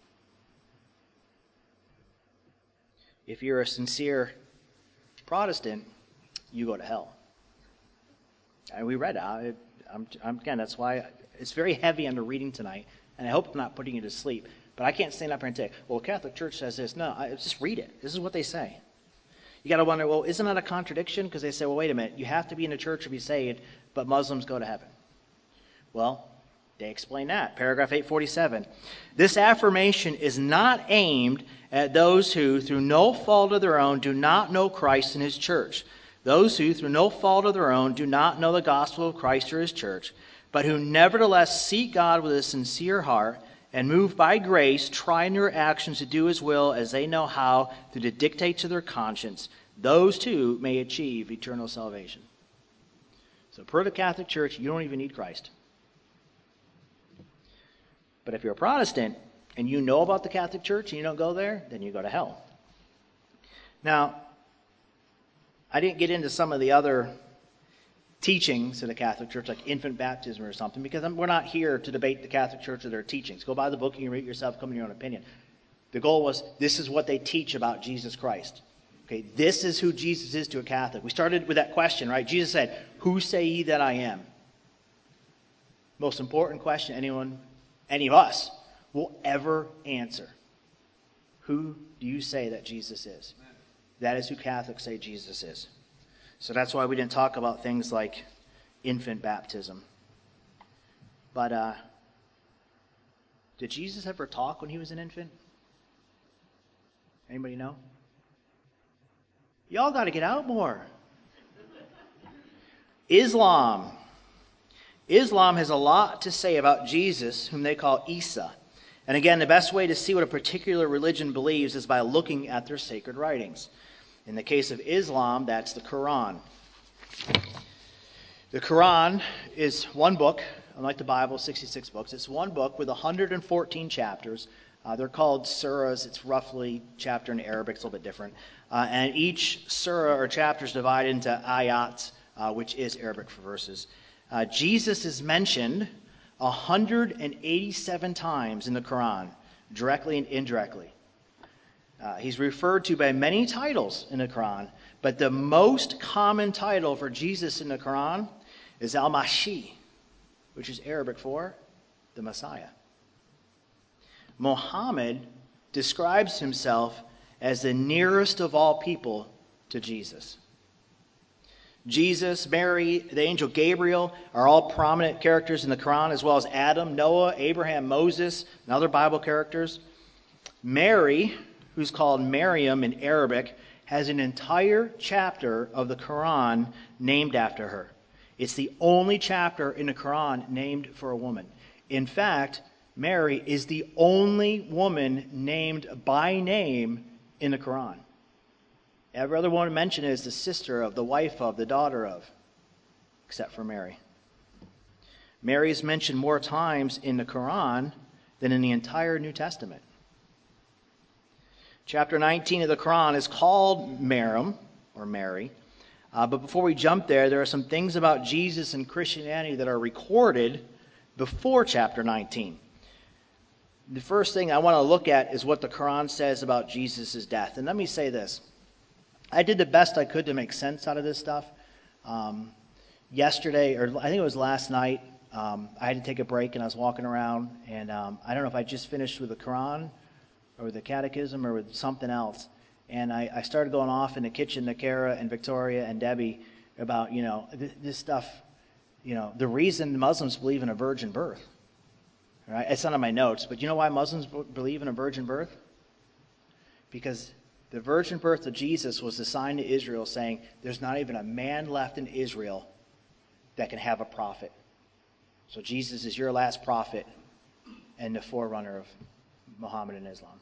If you're a sincere Protestant, you go to hell. And we read it. I, I'm, I'm, again, that's why it's very heavy on the reading tonight, and I hope I'm not putting you to sleep. But I can't stand up here and say, well, the Catholic Church says this. No, I, just read it. This is what they say. You got to wonder, well, isn't that a contradiction? Because they say, well, wait a minute. You have to be in the church to be saved, but Muslims go to heaven. Well, they explain that. Paragraph eight forty-seven. This affirmation is not aimed at those who, through no fault of their own, do not know Christ and his church. Those who, through no fault of their own, do not know the gospel of Christ or his church, but who nevertheless seek God with a sincere heart and, moved by grace, try in their actions to do his will as they know how through the dictates of their conscience. Those, too, may achieve eternal salvation. So per the Catholic Church, you don't even need Christ. But if you're a Protestant and you know about the Catholic Church and you don't go there, then you go to hell. Now, I didn't get into some of the other teachings of the Catholic Church, like infant baptism or something, because I'm, we're not here to debate the Catholic Church or their teachings. Go buy the book and you read it yourself, come to your own opinion. The goal was, this is what they teach about Jesus Christ. Okay, this is who Jesus is to a Catholic. We started with that question, right? Jesus said, who say ye that I am? Most important question anyone, any of us, will ever answer. Who do you say that Jesus is? That is who Catholics say Jesus is. So that's why we didn't talk about things like infant baptism. But uh, did Jesus ever talk when he was an infant? Anybody know? Y'all got to get out more. Islam. Islam has a lot to say about Jesus, whom they call Isa. And again, the best way to see what a particular religion believes is by looking at their sacred writings. In the case of Islam, that's the Quran. The Quran is one book, unlike the Bible, sixty-six books. It's one book with one hundred fourteen chapters. Uh, they're called surahs. It's roughly chapter in Arabic. It's a little bit different. Uh, and each surah or chapter is divided into ayats, uh, which is Arabic for verses. Uh, Jesus is mentioned one hundred eighty-seven times in the Quran, directly and indirectly. Uh, he's referred to by many titles in the Quran, but the most common title for Jesus in the Quran is Al-Masih, which is Arabic for the Messiah. Muhammad describes himself as the nearest of all people to Jesus. Jesus, Mary, the angel Gabriel are all prominent characters in the Quran, as well as Adam, Noah, Abraham, Moses, and other Bible characters. Mary, who's called Maryam in Arabic, has an entire chapter of the Quran named after her. It's the only chapter in the Quran named for a woman. In fact, Mary is the only woman named by name in the Quran. Every other woman mentioned is the sister of, the wife of, the daughter of, except for Mary. Mary is mentioned more times in the Quran than in the entire New Testament. Chapter nineteen of the Quran is called Maryam, or Mary. Uh, but before we jump there, there are some things about Jesus and Christianity that are recorded before chapter nineteen. The first thing I want to look at is what the Quran says about Jesus' death. And let me say this. I did the best I could to make sense out of this stuff. Um, yesterday, or I think it was last night, um, I had to take a break and I was walking around. And um, I don't know if I just finished with the Quran or with the Catechism or with something else. And I, I started going off in the kitchen to Kara and Victoria and Debbie about, you know, th- this stuff, you know, the reason Muslims believe in a virgin birth. Right? It's not on my notes, but you know why Muslims b- believe in a virgin birth? Because the virgin birth of Jesus was the sign to Israel saying, there's not even a man left in Israel that can have a prophet. So Jesus is your last prophet and the forerunner of Muhammad and Islam.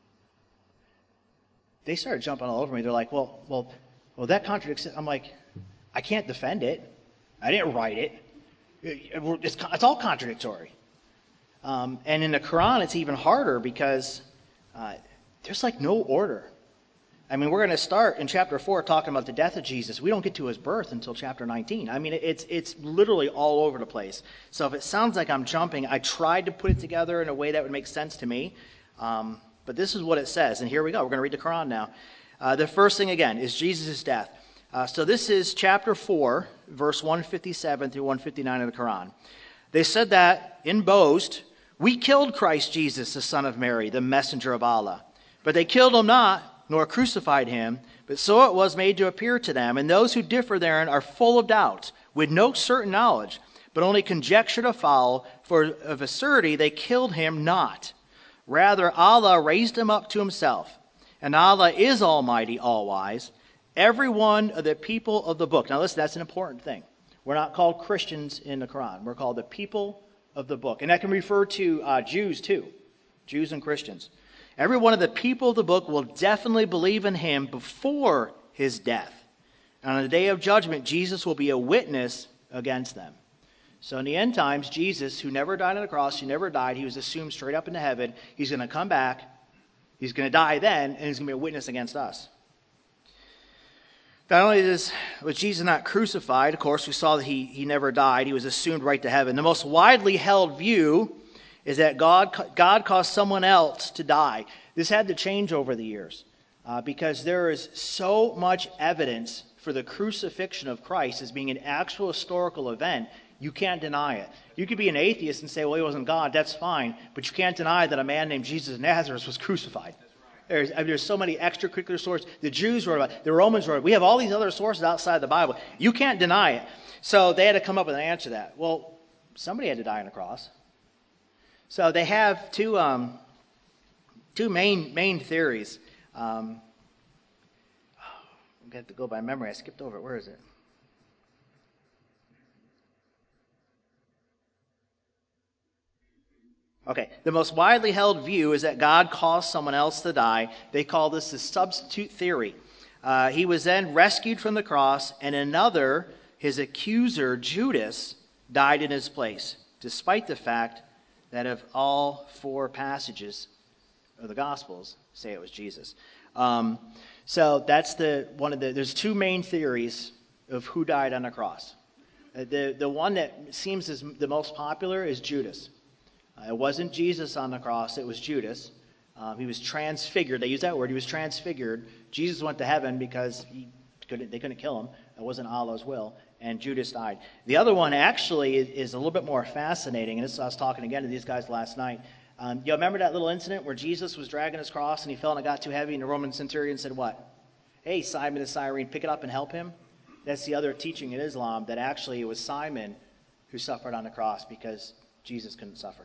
They started jumping all over me. They're like, well, well, well, that contradicts it. I'm like, I can't defend it. I didn't write it. It's, it's all contradictory. Um, and in the Quran, it's even harder because uh, there's like no order. I mean, we're going to start in chapter four talking about the death of Jesus. We don't get to his birth until chapter nineteen. I mean, it's it's literally all over the place. So if it sounds like I'm jumping, I tried to put it together in a way that would make sense to me. Um, but this is what it says. And here we go. We're going to read the Quran now. Uh, the first thing, again, is Jesus' death. Uh, so this is chapter four, verse one fifty-seven through one fifty-nine of the Quran. They said that in boast, we killed Christ Jesus, the son of Mary, the messenger of Allah. But they killed him not, nor crucified him, but so it was made to appear to them. And those who differ therein are full of doubt, with no certain knowledge, but only conjecture to follow, for of a certainty they killed him not. Rather, Allah raised him up to himself. And Allah is almighty, all-wise. Every one of the people of the book. Now listen, that's an important thing. We're not called Christians in the Quran. We're called the people of the book. And that can refer to uh, Jews too. Jews and Christians. Every one of the people of the book will definitely believe in him before his death. And on the day of judgment, Jesus will be a witness against them. So in the end times, Jesus, who never died on the cross, who never died, he was assumed straight up into heaven. He's going to come back. He's going to die then, and he's going to be a witness against us. Not only is, was Jesus not crucified, of course, we saw that he, he never died. He was assumed right to heaven. The most widely held view is that God, God caused someone else to die. This had to change over the years uh, because there is so much evidence for the crucifixion of Christ as being an actual historical event. You can't deny it. You could be an atheist and say, well, he wasn't God. That's fine. But you can't deny that a man named Jesus of Nazareth was crucified. There's, I mean, there's so many extracurricular sources. The Jews wrote about it. The Romans wrote about it. We have all these other sources outside the Bible. You can't deny it. So they had to come up with an answer to that. Well, somebody had to die on the cross. So they have two um, two main main theories. Um, I'm going to go by memory. I skipped over it. Where is it? Okay, the most widely held view is that God caused someone else to die. They call this the substitute theory. Uh, he was then rescued from the cross, and another, his accuser, Judas, died in his place, despite the fact that of all four passages of the Gospels say it was Jesus. Um, so that's the one of the, there's two main theories of who died on the cross. Uh, the, the one that seems as the most popular is Judas. Uh, it wasn't Jesus on the cross, it was Judas. Um, he was transfigured. They use that word. He was transfigured. Jesus went to heaven because he couldn't, they couldn't kill him. It wasn't Allah's will. And Judas died. The other one actually is, is a little bit more fascinating. And this, I was talking again to these guys last night. Um, you remember that little incident where Jesus was dragging his cross and he fell and it got too heavy and the Roman centurion said what? Hey, Simon the Cyrene, pick it up and help him. That's the other teaching in Islam, that actually it was Simon who suffered on the cross because Jesus couldn't suffer.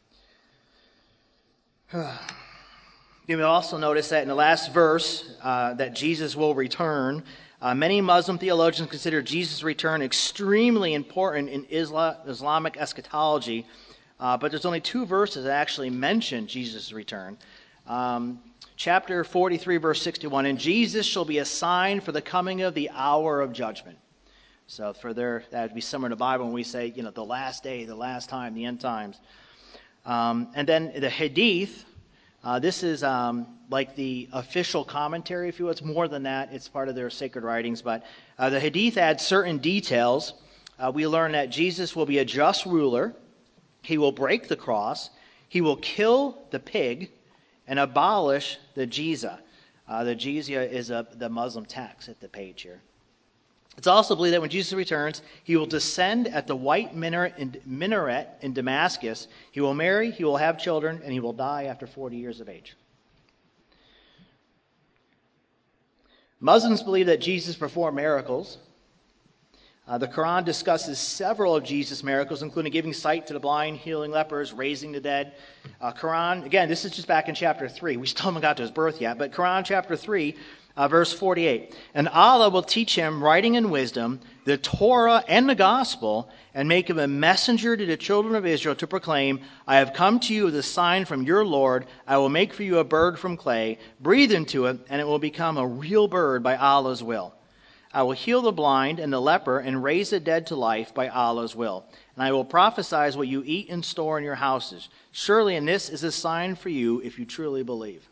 You will also notice that in the last verse uh, that Jesus will return. Uh, many Muslim theologians consider Jesus' return extremely important in Islam, Islamic eschatology, uh, but there's only two verses that actually mention Jesus' return. Um, chapter forty-three, verse sixty-one, and Jesus shall be a sign for the coming of the hour of judgment. So for there, that would be similar to the Bible when we say, you know, the last day, the last time, the end times. Um, and then the Hadith, uh, this is um, like the official commentary, if you will. It's more than that. It's part of their sacred writings. But uh, the Hadith adds certain details. Uh, we learn that Jesus will be a just ruler. He will break the cross. He will kill the pig and abolish the jizya. Uh, the jizya is a, the Muslim tax at the page here. It's also believed that when Jesus returns, he will descend at the white minaret in, minaret in Damascus. He will marry, he will have children, and he will die after forty years of age. Muslims believe that Jesus performed miracles. Uh, the Quran discusses several of Jesus' miracles, including giving sight to the blind, healing lepers, raising the dead. Uh, Quran, again, this is just back in chapter three. We still haven't got to his birth yet, but Quran chapter three Uh, verse forty-eight, and Allah will teach him writing and wisdom, the Torah and the gospel, and make him a messenger to the children of Israel to proclaim, I have come to you with a sign from your Lord. I will make for you a bird from clay. Breathe into it, and it will become a real bird by Allah's will. I will heal the blind and the leper and raise the dead to life by Allah's will. And I will prophesy what you eat and store in your houses. Surely, and this is a sign for you if you truly believe.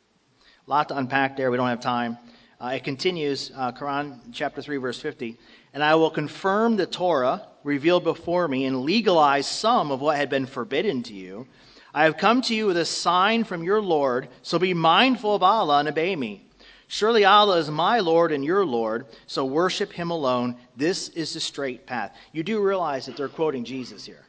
A lot to unpack there. We don't have time. Uh, it continues, uh, Quran chapter three, verse fifty. And I will confirm the Torah revealed before me and legalize some of what had been forbidden to you. I have come to you with a sign from your Lord, so be mindful of Allah and obey me. Surely Allah is my Lord and your Lord, so worship him alone. This is the straight path. You do realize that they're quoting Jesus here.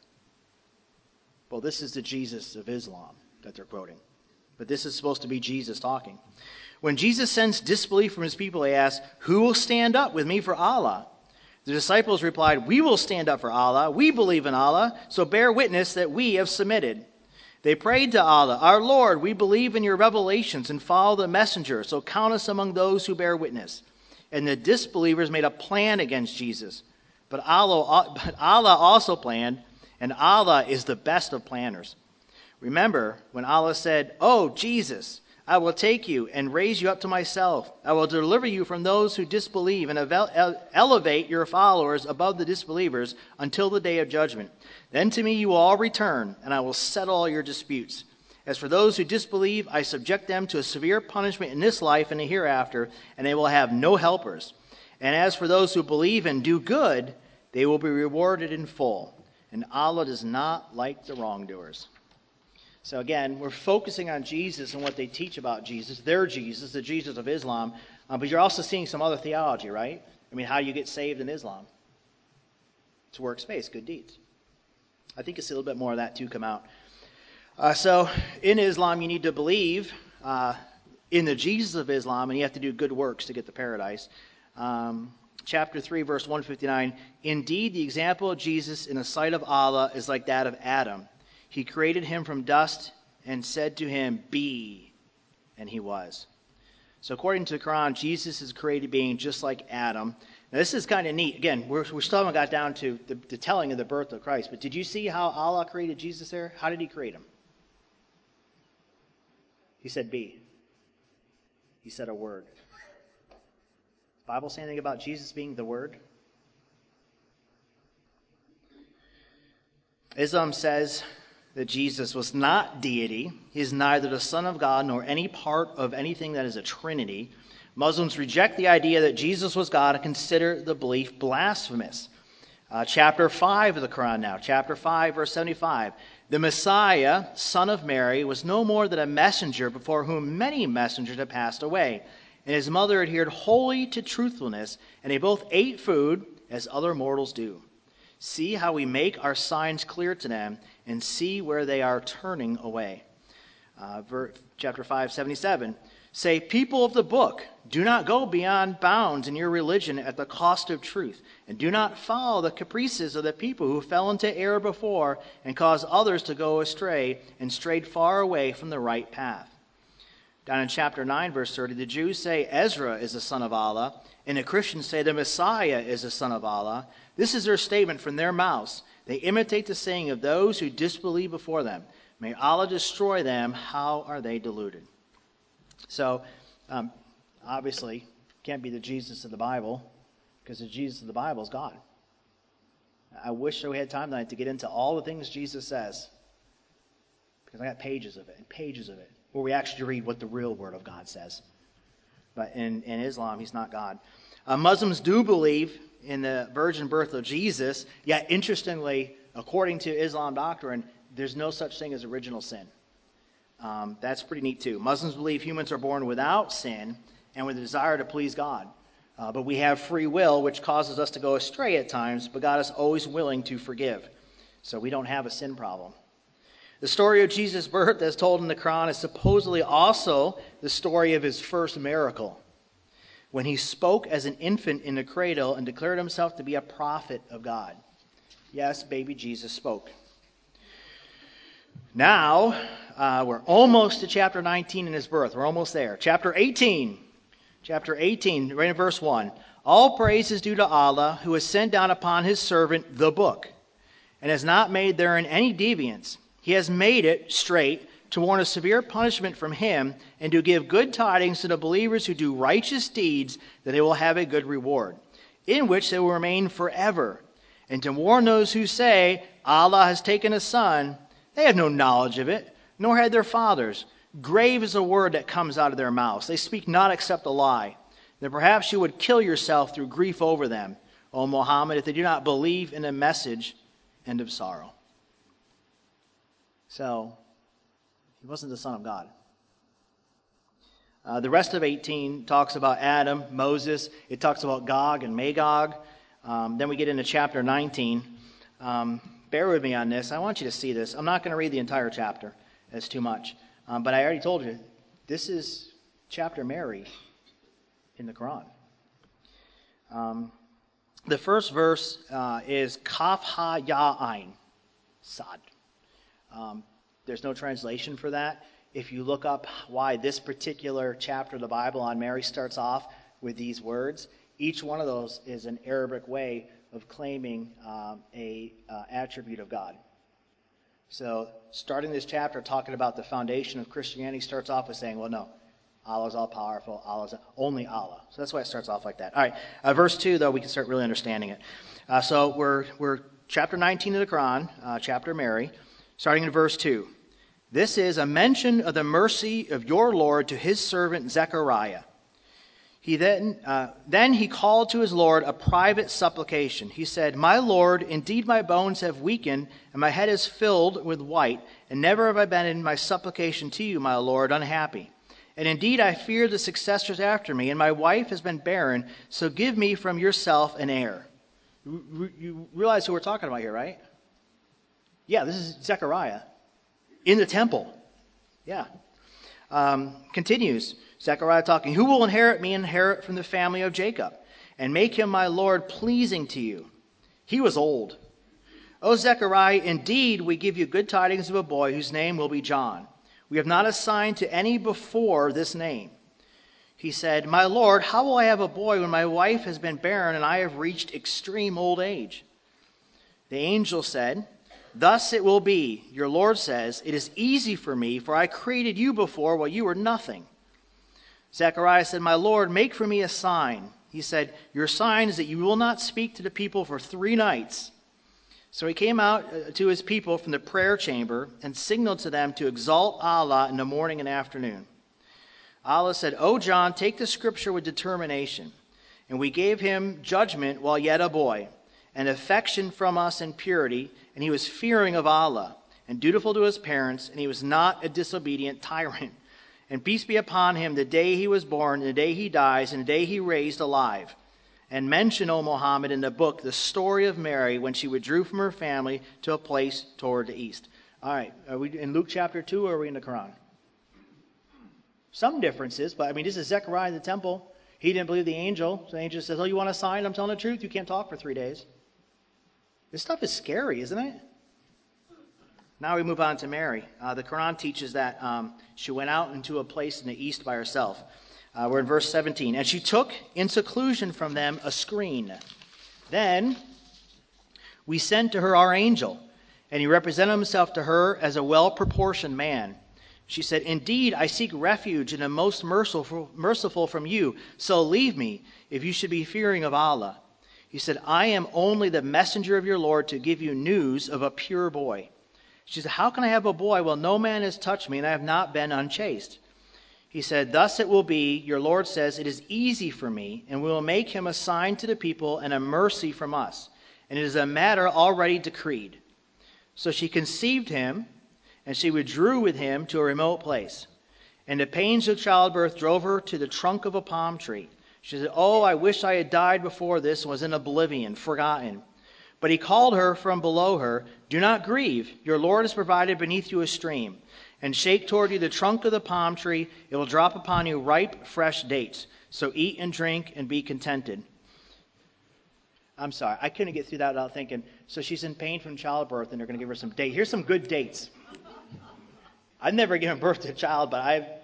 Well, this is the Jesus of Islam that they're quoting. But this is supposed to be Jesus talking. When Jesus sensed disbelief from his people, he asked, who will stand up with me for Allah? The disciples replied, we will stand up for Allah. We believe in Allah, so bear witness that we have submitted. They prayed to Allah, our Lord, we believe in your revelations and follow the messenger, so count us among those who bear witness. And the disbelievers made a plan against Jesus. But Allah, but Allah also planned, and Allah is the best of planners. Remember when Allah said, oh, Jesus, I will take you and raise you up to myself. I will deliver you from those who disbelieve and elevate your followers above the disbelievers until the day of judgment. Then to me you will all return, and I will settle all your disputes. As for those who disbelieve, I subject them to a severe punishment in this life and the hereafter, and they will have no helpers. And as for those who believe and do good, they will be rewarded in full. And Allah does not like the wrongdoers. So again, we're focusing on Jesus and what they teach about Jesus, their Jesus, the Jesus of Islam. Uh, but you're also seeing some other theology, right? I mean, how you get saved in Islam. It's works-based, good deeds. I think you'll see a little bit more of that too come out. Uh, so in Islam, you need to believe uh, in the Jesus of Islam, and you have to do good works to get to paradise. Um, chapter three, verse one fifty-nine, indeed, the example of Jesus in the sight of Allah is like that of Adam. He created him from dust and said to him, be, and he was. So according to the Quran, Jesus is a created being just like Adam. Now this is kind of neat. Again, we're, we still haven't got down to the, the telling of the birth of Christ. But did you see how Allah created Jesus there? How did he create him? He said be. He said a word. Does the Bible say anything about Jesus being the word? Islam says that Jesus was not deity. He is neither the Son of God nor any part of anything that is a Trinity. Muslims reject the idea that Jesus was God and consider the belief blasphemous. Uh, chapter five of the Quran now, chapter five, verse seventy-five. The Messiah, son of Mary, was no more than a messenger before whom many messengers had passed away. And his mother adhered wholly to truthfulness, and they both ate food as other mortals do. See how we make our signs clear to them, and see where they are turning away. Uh, ver- chapter five, seventy-seven. Say, people of the book, do not go beyond bounds in your religion at the cost of truth, and do not follow the caprices of the people who fell into error before and caused others to go astray and strayed far away from the right path. Down in chapter nine, verse thirty, the Jews say Ezra is the son of Allah, and the Christians say the Messiah is the son of Allah. This is their statement from their mouths. They imitate the saying of those who disbelieve before them. May Allah destroy them. How are they deluded? So, um, obviously, can't be the Jesus of the Bible, because the Jesus of the Bible is God. I wish we had time tonight to get into all the things Jesus says, because I got pages of it and pages of it, where we actually read what the real Word of God says. But in, in Islam, he's not God. Uh, Muslims do believe in the virgin birth of Jesus, yet interestingly, according to Islam doctrine, there's no such thing as original sin. Um, that's pretty neat too. Muslims believe humans are born without sin and with a desire to please God. Uh, but we have free will, which causes us to go astray at times, but God is always willing to forgive. So we don't have a sin problem. The story of Jesus' birth, as told in the Quran, is supposedly also the story of his first miracle, when he spoke as an infant in the cradle and declared himself to be a prophet of God. Yes, baby Jesus spoke. Now, uh, we're almost to chapter nineteen in his birth. We're almost there. Chapter eighteen. Chapter eighteen, right in verse one. All praise is due to Allah, who has sent down upon his servant the book, and has not made therein any deviance. He has made it straight to warn of severe punishment from him, and to give good tidings to the believers who do righteous deeds, that they will have a good reward, in which they will remain forever. And to warn those who say, Allah has taken a son, they have no knowledge of it, nor had their fathers. Grave is a word that comes out of their mouths. They speak not except a lie. Then perhaps you would kill yourself through grief over them, O Muhammad, if they do not believe in the message. End of sorrow. So, he wasn't the Son of God. Uh, the rest of eighteen talks about Adam, Moses. It talks about Gog and Magog. Um, then we get into chapter nineteen. Um, bear with me on this. I want you to see this. I'm not going to read the entire chapter. That's too much. Um, but I already told you, this is chapter Mary in the Quran. Um, the first verse uh, is Kaf Ha Ya Ain, Sad. Um, there's no translation for that. If you look up why this particular chapter of the Bible on Mary starts off with these words, each one of those is an Arabic way of claiming um, a uh, attribute of God. So starting this chapter talking about the foundation of Christianity starts off with saying, well, no, Allah's all-powerful, Allah's only Allah. So that's why it starts off like that. All right, uh, verse two, though, we can start really understanding it. Uh, so we're we're chapter nineteen of the Quran, uh, chapter Mary, starting in verse two. This is a mention of the mercy of your Lord to his servant Zechariah. He then, uh, then he called to his Lord a private supplication. He said, My Lord, indeed my bones have weakened, and my head is filled with white, and never have I been in my supplication to you, my Lord, unhappy. And indeed I fear the successors after me, and my wife has been barren, so give me from yourself an heir. You, you realize who we're talking about here, right? Yeah, this is Zechariah in the temple. Yeah. Um, continues. Zechariah talking, Who will inherit me and inherit from the family of Jacob, and make him my Lord pleasing to you? He was old. O Zechariah, indeed we give you good tidings of a boy whose name will be John. We have not assigned to any before this name. He said, My Lord, how will I have a boy when my wife has been barren and I have reached extreme old age? The angel said, Thus it will be, your Lord says, It is easy for me, for I created you before while you were nothing. Zechariah said, My Lord, make for me a sign. He said, Your sign is that you will not speak to the people for three nights. So he came out to his people from the prayer chamber and signaled to them to exalt Allah in the morning and afternoon. Allah said, O John, take the scripture with determination. And we gave him judgment while yet a boy, and affection from us in purity, and he was fearing of Allah, and dutiful to his parents, and he was not a disobedient tyrant. And peace be upon him the day he was born, and the day he dies, and the day he raised alive. And mention, O Muhammad, in the book the story of Mary when she withdrew from her family to a place toward the east. All right, are we in Luke chapter two, or are we in the Quran? Some differences, but I mean, this is Zechariah in the temple. He didn't believe the angel. So the angel says, oh, you want a sign? I'm telling the truth. You can't talk for three days. This stuff is scary, isn't it? Now we move on to Mary. Uh, the Quran teaches that um, she went out into a place in the east by herself. Uh, we're in verse seventeen. And she took in seclusion from them a screen. Then we sent to her our angel, and he represented himself to her as a well-proportioned man. She said, Indeed, I seek refuge in the most merciful, merciful from you, so leave me if you should be fearing of Allah. He said, I am only the messenger of your Lord to give you news of a pure boy. She said, How can I have a boy? Well, no man has touched me, and I have not been unchaste. He said, Thus it will be, your Lord says, it is easy for me, and we will make him a sign to the people and a mercy from us. And it is a matter already decreed. So she conceived him, and she withdrew with him to a remote place. And the pains of childbirth drove her to the trunk of a palm tree. She said, Oh, I wish I had died before this and was in oblivion, forgotten. But he called her from below her, Do not grieve. Your Lord has provided beneath you a stream. And shake toward you the trunk of the palm tree. It will drop upon you ripe, fresh dates. So eat and drink and be contented. I'm sorry, I couldn't get through that without thinking, so she's in pain from childbirth and they're going to give her some dates. Here's some good dates. I've never given birth to a child, but I've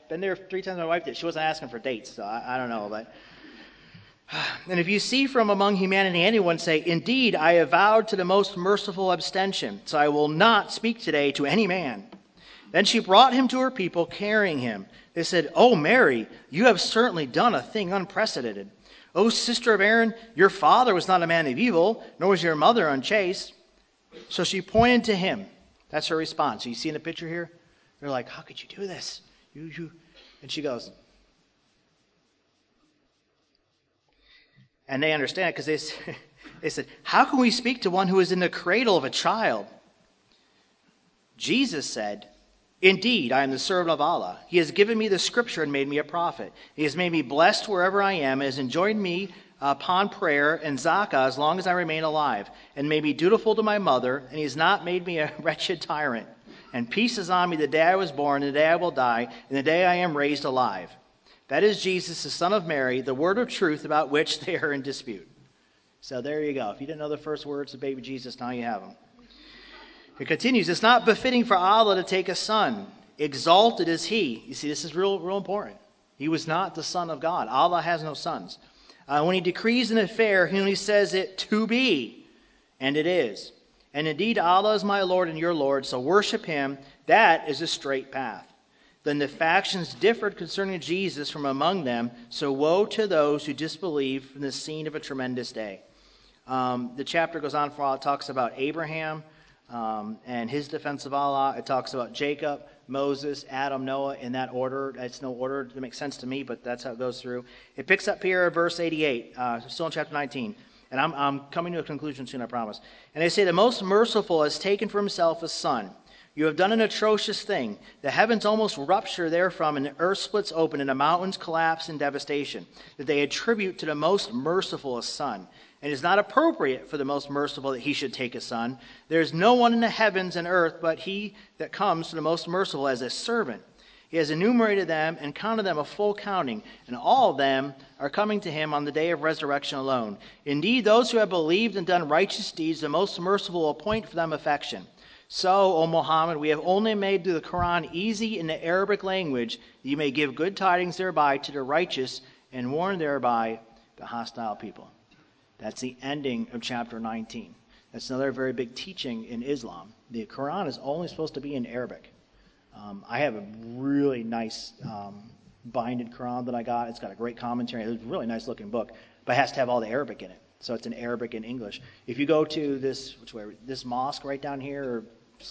been there three times my wife did. She wasn't asking for dates, so I, I don't know. But and if you see from among humanity anyone say, indeed, I have vowed to the most merciful abstention, so I will not speak today to any man. Then she brought him to her people, carrying him. They said, "Oh, Mary, you have certainly done a thing unprecedented. O sister of Aaron, your father was not a man of evil, nor was your mother unchaste." So she pointed to him. That's her response. So you see in the picture here? They're like, "How could you do this? You, you. And she goes, and they understand it because they, they said, "How can we speak to one who is in the cradle of a child?" Jesus said, "Indeed, I am the servant of Allah. He has given me the scripture and made me a prophet. He has made me blessed wherever I am, and has enjoined me upon prayer and zakah as long as I remain alive, and made me dutiful to my mother, and he has not made me a wretched tyrant. And peace is on me the day I was born, and the day I will die, and the day I am raised alive." That is Jesus, the son of Mary, the word of truth about which they are in dispute. So there you go. If you didn't know the first words of baby Jesus, now you have them. It continues, "It's not befitting for Allah to take a son. Exalted is he." You see, this is real, real important. He was not the son of God. Allah has no sons. Uh, when he decrees an affair, he only says it to be, and it is. And indeed, Allah is my Lord and your Lord, so worship him. That is a straight path. Then the factions differed concerning Jesus from among them, so woe to those who disbelieve from the scene of a tremendous day. Um, the chapter goes on for a while. It talks about Abraham um, and his defense of Allah. It talks about Jacob, Moses, Adam, Noah, in that order. It's no order that makes sense to me, but that's how it goes through. It picks up here at verse eighty-eight, uh, still in chapter nineteen. And I'm, I'm coming to a conclusion soon, I promise. "And they say, the most merciful has taken for himself a son. You have done an atrocious thing. The heavens almost rupture therefrom, and the earth splits open, and the mountains collapse in devastation, that they attribute to the most merciful a son. And it is not appropriate for the most merciful that he should take a son. There is no one in the heavens and earth but he that comes to the most merciful as a servant. He has enumerated them and counted them a full counting, and all of them are coming to him on the day of resurrection alone. Indeed, those who have believed and done righteous deeds, the most merciful will appoint for them affection. So, O Muhammad, we have only made the Quran easy in the Arabic language, that you may give good tidings thereby to the righteous, and warn thereby the hostile people." That's the ending of chapter nineteen. That's another very big teaching in Islam. The Quran is only supposed to be in Arabic. Um, I have a really nice um, binded Quran that I got. It's got a great commentary. It's a really nice looking book, but it has to have all the Arabic in it. So it's in Arabic and English. If you go to this, which way, this mosque right down here, or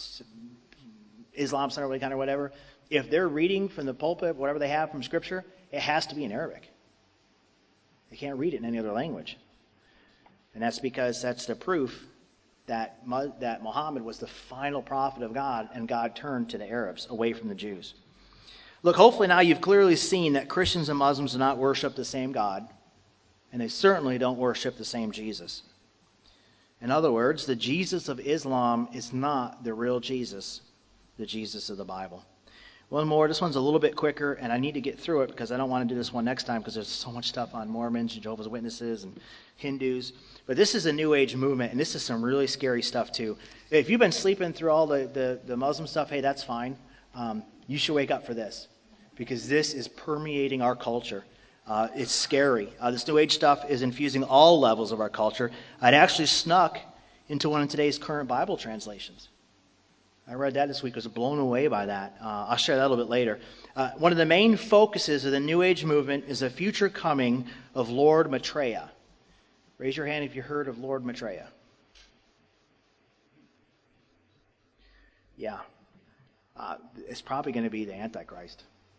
Islam Center, kind of whatever, if they're reading from the pulpit, whatever they have from Scripture, it has to be in Arabic. They can't read it in any other language. And that's because that's the proof that that Muhammad was the final prophet of God, and God turned to the Arabs, away from the Jews. Look, hopefully now you've clearly seen that Christians and Muslims do not worship the same God, and they certainly don't worship the same Jesus. In other words, the Jesus of Islam is not the real Jesus, the Jesus of the Bible. One more. This one's a little bit quicker, and I need to get through it because I don't want to do this one next time because there's so much stuff on Mormons and Jehovah's Witnesses and Hindus. But this is a New Age movement, and this is some really scary stuff too. If you've been sleeping through all the, the, the Muslim stuff, hey, that's fine. Um, you should wake up for this because this is permeating our culture. Uh, it's scary. Uh, this New Age stuff is infusing all levels of our culture. It actually snuck into one of today's current Bible translations. I read that this week. I was blown away by that. Uh, I'll share that a little bit later. Uh, one of the main focuses of the New Age movement is the future coming of Lord Maitreya. Raise your hand if you heard of Lord Maitreya. Yeah. Uh, it's probably going to be the Antichrist.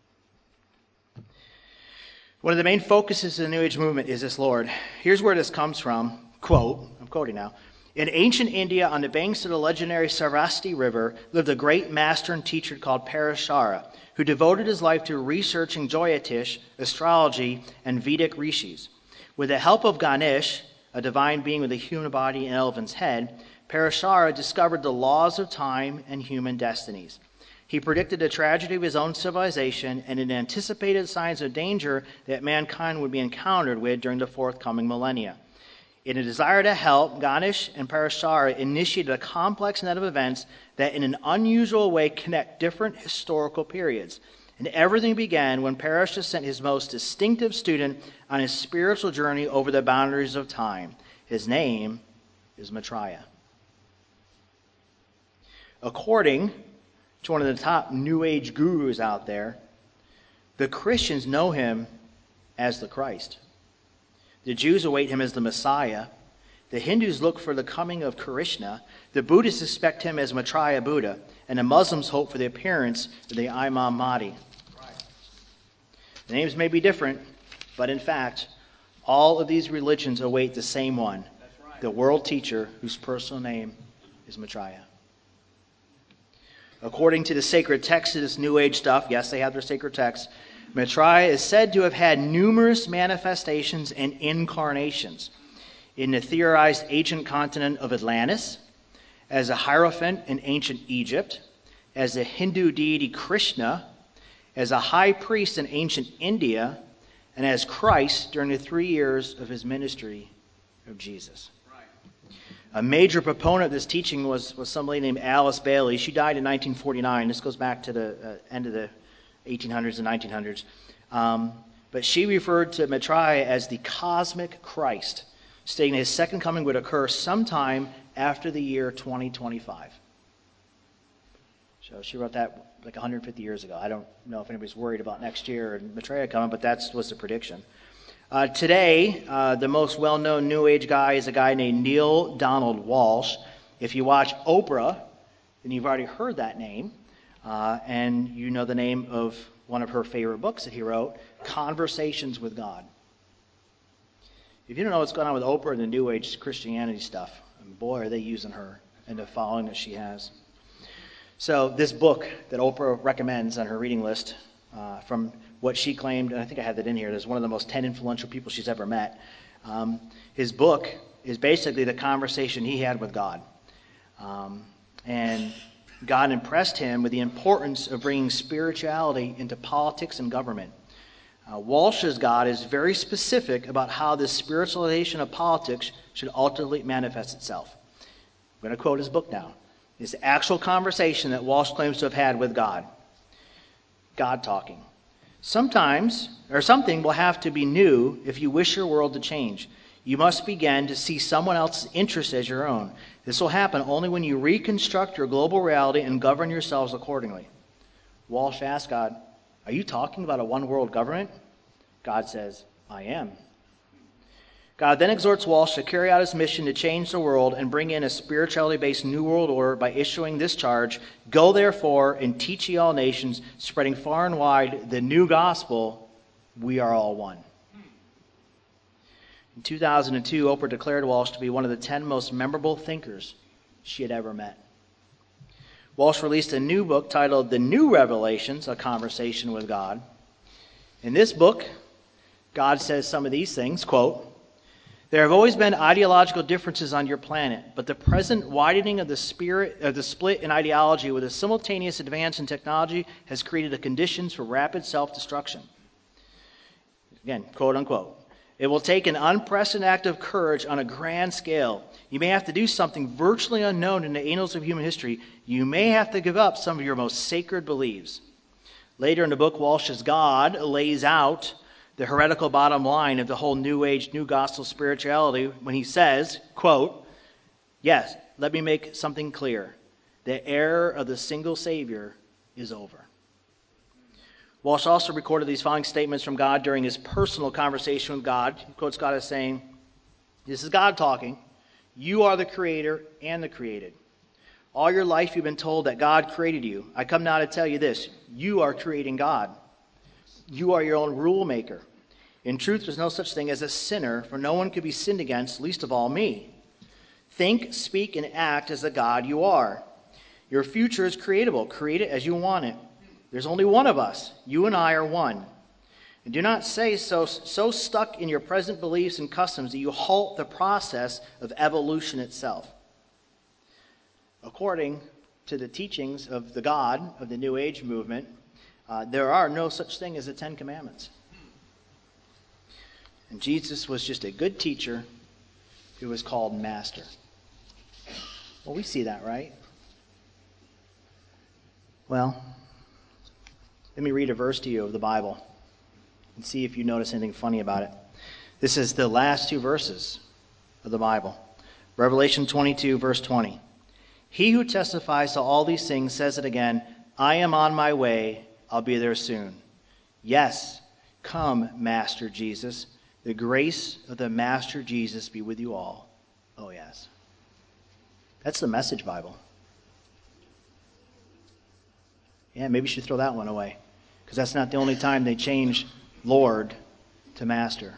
One of the main focuses of the New Age movement is this Lord. Here's where this comes from. Quote, I'm quoting now. In ancient India, on the banks of the legendary Sarasvati River, lived a great master and teacher called Parashara, who devoted his life to researching Jyotish, astrology, and Vedic rishis. With the help of Ganesh, a divine being with a human body and elephant's head, Parashara discovered the laws of time and human destinies. He predicted the tragedy of his own civilization and it anticipated signs of danger that mankind would be encountered with during the forthcoming millennia. In a desire to help, Ganesh and Parashara initiated a complex net of events that in an unusual way connect different historical periods. And everything began when Parashah sent his most distinctive student on his spiritual journey over the boundaries of time. His name is Maitreya. According to one of the top New Age gurus out there, the Christians know him as the Christ. The Jews await him as the Messiah. The Hindus look for the coming of Krishna. The Buddhists expect him as Maitreya Buddha. And the Muslims hope for the appearance of the Imam Mahdi. The names may be different, but in fact, all of these religions await the same one, the world teacher whose personal name is Maitreya. According to the sacred text of this New Age stuff, yes, they have their sacred texts, Maitreya is said to have had numerous manifestations and incarnations in the theorized ancient continent of Atlantis, as a hierophant in ancient Egypt, as the Hindu deity Krishna, as a high priest in ancient India, and as Christ during the three years of his ministry of Jesus. A major proponent of this teaching was, was some lady named Alice Bailey. She died in nineteen forty-nine. This goes back to the uh, end of the eighteen hundreds and nineteen hundreds. Um, but she referred to Maitreya as the cosmic Christ, stating his second coming would occur sometime after the year twenty twenty-five. So she wrote that like one hundred fifty years ago. I don't know if anybody's worried about next year and Maitreya coming, but that was the prediction. Uh, today, uh, the most well-known New Age guy is a guy named Neil Donald Walsch. If you watch Oprah, then you've already heard that name, uh, and you know the name of one of her favorite books that he wrote, Conversations with God. If you don't know what's going on with Oprah and the New Age Christianity stuff, boy, are they using her and the following that she has. So this book that Oprah recommends on her reading list, uh, from what she claimed, and I think I had that in here, there's one of the most ten influential people she's ever met. Um, his book is basically the conversation he had with God. Um, and God impressed him with the importance of bringing spirituality into politics and government. Uh, Walsh's God is very specific about how this spiritualization of politics should ultimately manifest itself. I'm going to quote his book now. It's the actual conversation that Walsh claims to have had with God. God talking. Sometimes, or something will have to be new if you wish your world to change. You must begin to see someone else's interests as your own. This will happen only when you reconstruct your global reality and govern yourselves accordingly. Walsh asked God, are you talking about a one-world government? God says, I am. God then exhorts Walsh to carry out his mission to change the world and bring in a spirituality-based new world order by issuing this charge, go therefore and teach ye all nations, spreading far and wide the new gospel, we are all one. In two thousand two, Oprah declared Walsh to be one of the ten most memorable thinkers she had ever met. Walsh released a new book titled The New Revelations, A Conversation with God. In this book, God says some of these things, quote, there have always been ideological differences on your planet, but the present widening of the spirit of the split in ideology with a simultaneous advance in technology has created the conditions for rapid self-destruction. Again, quote unquote. It will take an unprecedented act of courage on a grand scale. You may have to do something virtually unknown in the annals of human history. You may have to give up some of your most sacred beliefs. Later in the book, Walsh's God lays out the heretical bottom line of the whole New Age, New Gospel spirituality when he says, quote, yes, let me make something clear. The era of the single Savior is over. Walsh also recorded these following statements from God during his personal conversation with God. He quotes God as saying, this is God talking. You are the creator and the created. All your life you've been told that God created you. I come now to tell you this. You are creating God. You are your own rule maker. In truth, there's no such thing as a sinner, for no one could be sinned against, least of all me. Think, speak, and act as the God you are. Your future is creatable. Create it as you want it. There's only one of us. You and I are one. And do not say so, so stuck in your present beliefs and customs that you halt the process of evolution itself. According to the teachings of the God of the New Age movement, Uh, there are no such thing as the Ten Commandments. And Jesus was just a good teacher who was called Master. Well, we see that, right? Well, Let me read a verse to you of the Bible and see if you notice anything funny about it. This is the last two verses of the Bible. Revelation twenty-two, verse twenty. He who testifies to all these things says it again, I am on my way, I'll be there soon. Yes, come, Master Jesus. The grace of the Master Jesus be with you all. Oh, yes. That's the Message Bible. Yeah, maybe you should throw that one away, because that's not the only time they change Lord to Master.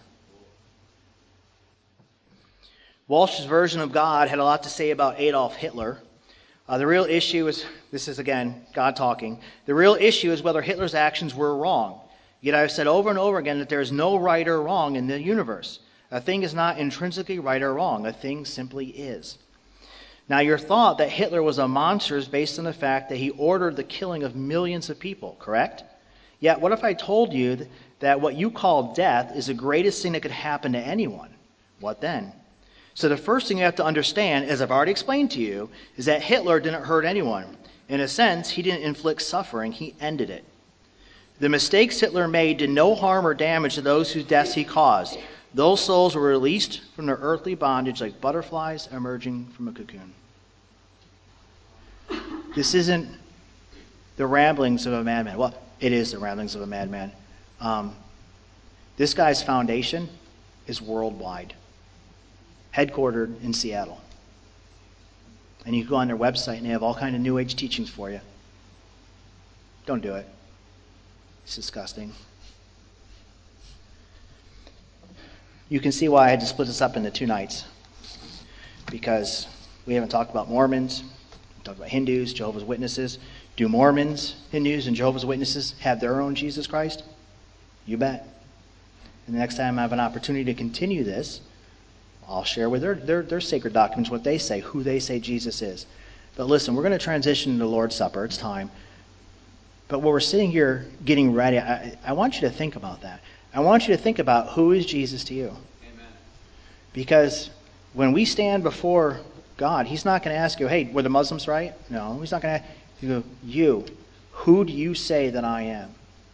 Walsh's version of God had a lot to say about Adolf Hitler. Uh, the real issue is, this is again God talking, the real issue is whether Hitler's actions were wrong. Yet I've said over and over again that there is no right or wrong in the universe. A thing is not intrinsically right or wrong. A thing simply is. Now, your thought that Hitler was a monster is based on the fact that he ordered the killing of millions of people, correct? Yet, what if I told you that what you call death is the greatest thing that could happen to anyone? What then? So the first thing you have to understand, as I've already explained to you, is that Hitler didn't hurt anyone. In a sense, he didn't inflict suffering, he ended it. The mistakes Hitler made did no harm or damage to those whose deaths he caused. Those souls were released from their earthly bondage like butterflies emerging from a cocoon. This isn't the ramblings of a madman. Well, it is the ramblings of a madman. Um, this guy's foundation is worldwide, headquartered in Seattle. And you go on their website and they have all kinds of New Age teachings for you. Don't do it. It's disgusting. You can see why I had to split this up into two nights. Because we haven't talked about Mormons, we talked about Hindus, Jehovah's Witnesses. Do Mormons, Hindus, and Jehovah's Witnesses have their own Jesus Christ? You bet. And the next time I have an opportunity to continue this, I'll share with their, their, their sacred documents what they say, who they say Jesus is. But listen, we're going to transition to the Lord's Supper. It's time. But while we're sitting here getting ready, I, I want you to think about that. I want you to think about, who is Jesus to you? Amen. Because when we stand before God, he's not going to ask you, hey, were the Muslims right? No, he's not going to ask you, you, who do you say that I am?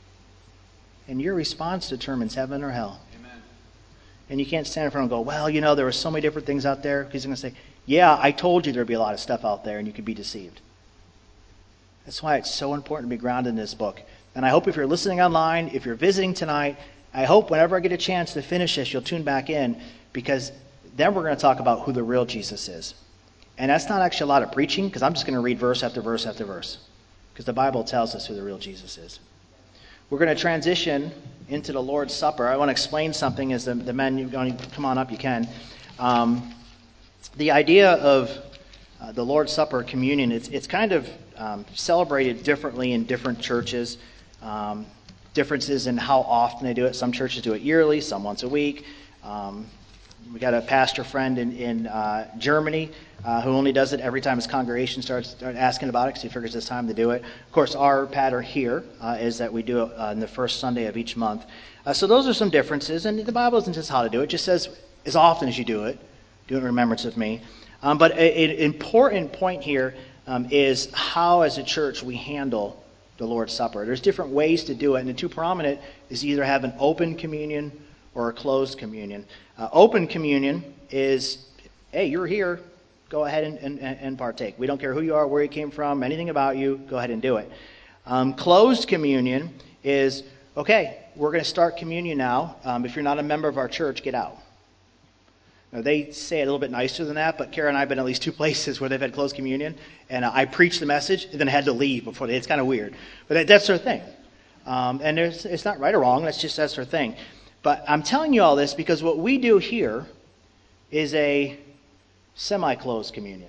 And your response determines heaven or hell. Amen. And you can't stand in front and go, well, you know, there were so many different things out there. He's going to say, yeah, I told you there'd be a lot of stuff out there and you could be deceived. That's why it's so important to be grounded in this book. And I hope if you're listening online, if you're visiting tonight, I hope whenever I get a chance to finish this, you'll tune back in, because then we're going to talk about who the real Jesus is. And that's not actually a lot of preaching, because I'm just going to read verse after verse after verse, because the Bible tells us who the real Jesus is. We're going to transition into the Lord's Supper. I want to explain something as the, the men, you want to come on up, you can. Um, the idea of uh, the Lord's Supper, communion, it's, it's kind of um, celebrated differently in different churches. Um, differences in how often they do it. Some churches do it yearly, some once a week. Um, we got a pastor friend in, in uh, Germany uh, who only does it every time his congregation starts start asking about it, because he figures it's time to do it. Of course, our pattern here uh, is that we do it uh, on the first Sunday of each month. Uh, so those are some differences, and the Bible doesn't just how to do it. It just says, as often as you do it, do it in remembrance of me. Um, but an important point here um, is how, as a church, we handle the Lord's Supper. There's different ways to do it, and the two prominent is either have an open communion or a closed communion. Uh, open communion is, hey, you're here, go ahead and, and, and partake. We don't care who you are, where you came from, anything about you, go ahead and do it. Um, closed communion is, okay, we're going to start communion now. Um, if you're not a member of our church, get out. Now, they say it a little bit nicer than that, but Kara and I have been at least two places where they've had closed communion, and uh, I preached the message and then had to leave before they, it's kind of weird. But that, that's their thing. Um, and there's, it's not right or wrong, that's just that's their thing. But I'm telling you all this because what we do here is a semi-closed communion.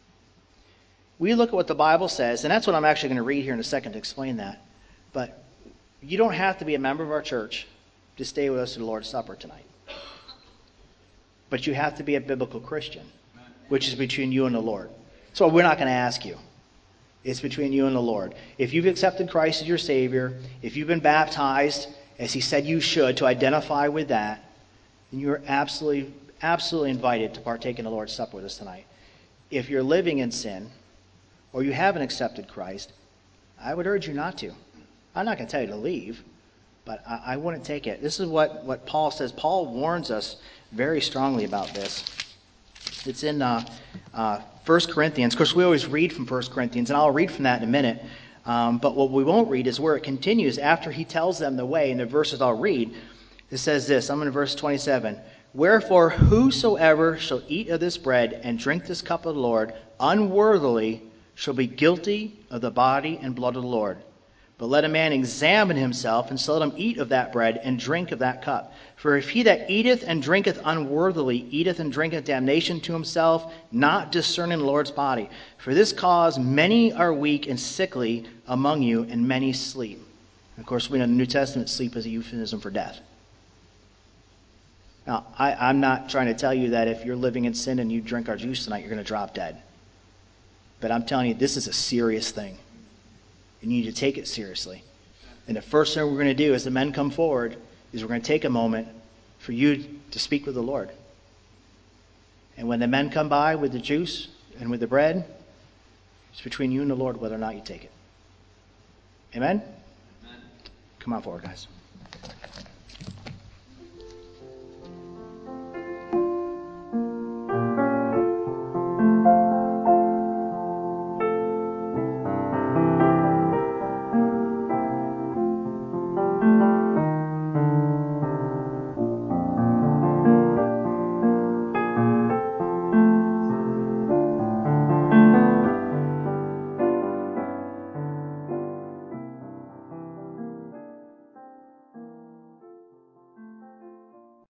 We look at what the Bible says, and that's what I'm actually going to read here in a second to explain that. But you don't have to be a member of our church to stay with us at the Lord's Supper tonight. But you have to be a biblical Christian, which is between you and the Lord. So we're not going to ask you. It's between you and the Lord. If you've accepted Christ as your Savior, if you've been baptized, as He said you should, to identify with that, then you're absolutely, absolutely invited to partake in the Lord's Supper with us tonight. If you're living in sin, or you haven't accepted Christ, I would urge you not to. I'm not going to tell you to leave, but I, I wouldn't take it. This is what, what Paul says. Paul warns us very strongly about this. It's in uh, uh, First Corinthians. Of course, we always read from First Corinthians, and I'll read from that in a minute. Um, but what we won't read is where it continues after he tells them the way. In the verses I'll read, it says this. I'm in verse twenty-seven. Wherefore, whosoever shall eat of this bread and drink this cup of the Lord unworthily shall be guilty of the body and blood of the Lord. But let a man examine himself, and so let him eat of that bread and drink of that cup. For if he that eateth and drinketh unworthily eateth and drinketh damnation to himself, not discerning the Lord's body. For this cause many are weak and sickly among you, and many sleep. And of course, we know in the New Testament, sleep is a euphemism for death. Now, I, I'm not trying to tell you that if you're living in sin and you drink our juice tonight, you're going to drop dead. But I'm telling you, this is a serious thing. You need to take it seriously. And the first thing we're going to do as the men come forward is we're going to take a moment for you to speak with the Lord. And when the men come by with the juice and with the bread, it's between you and the Lord whether or not you take it. Amen? Amen. Come on forward, guys.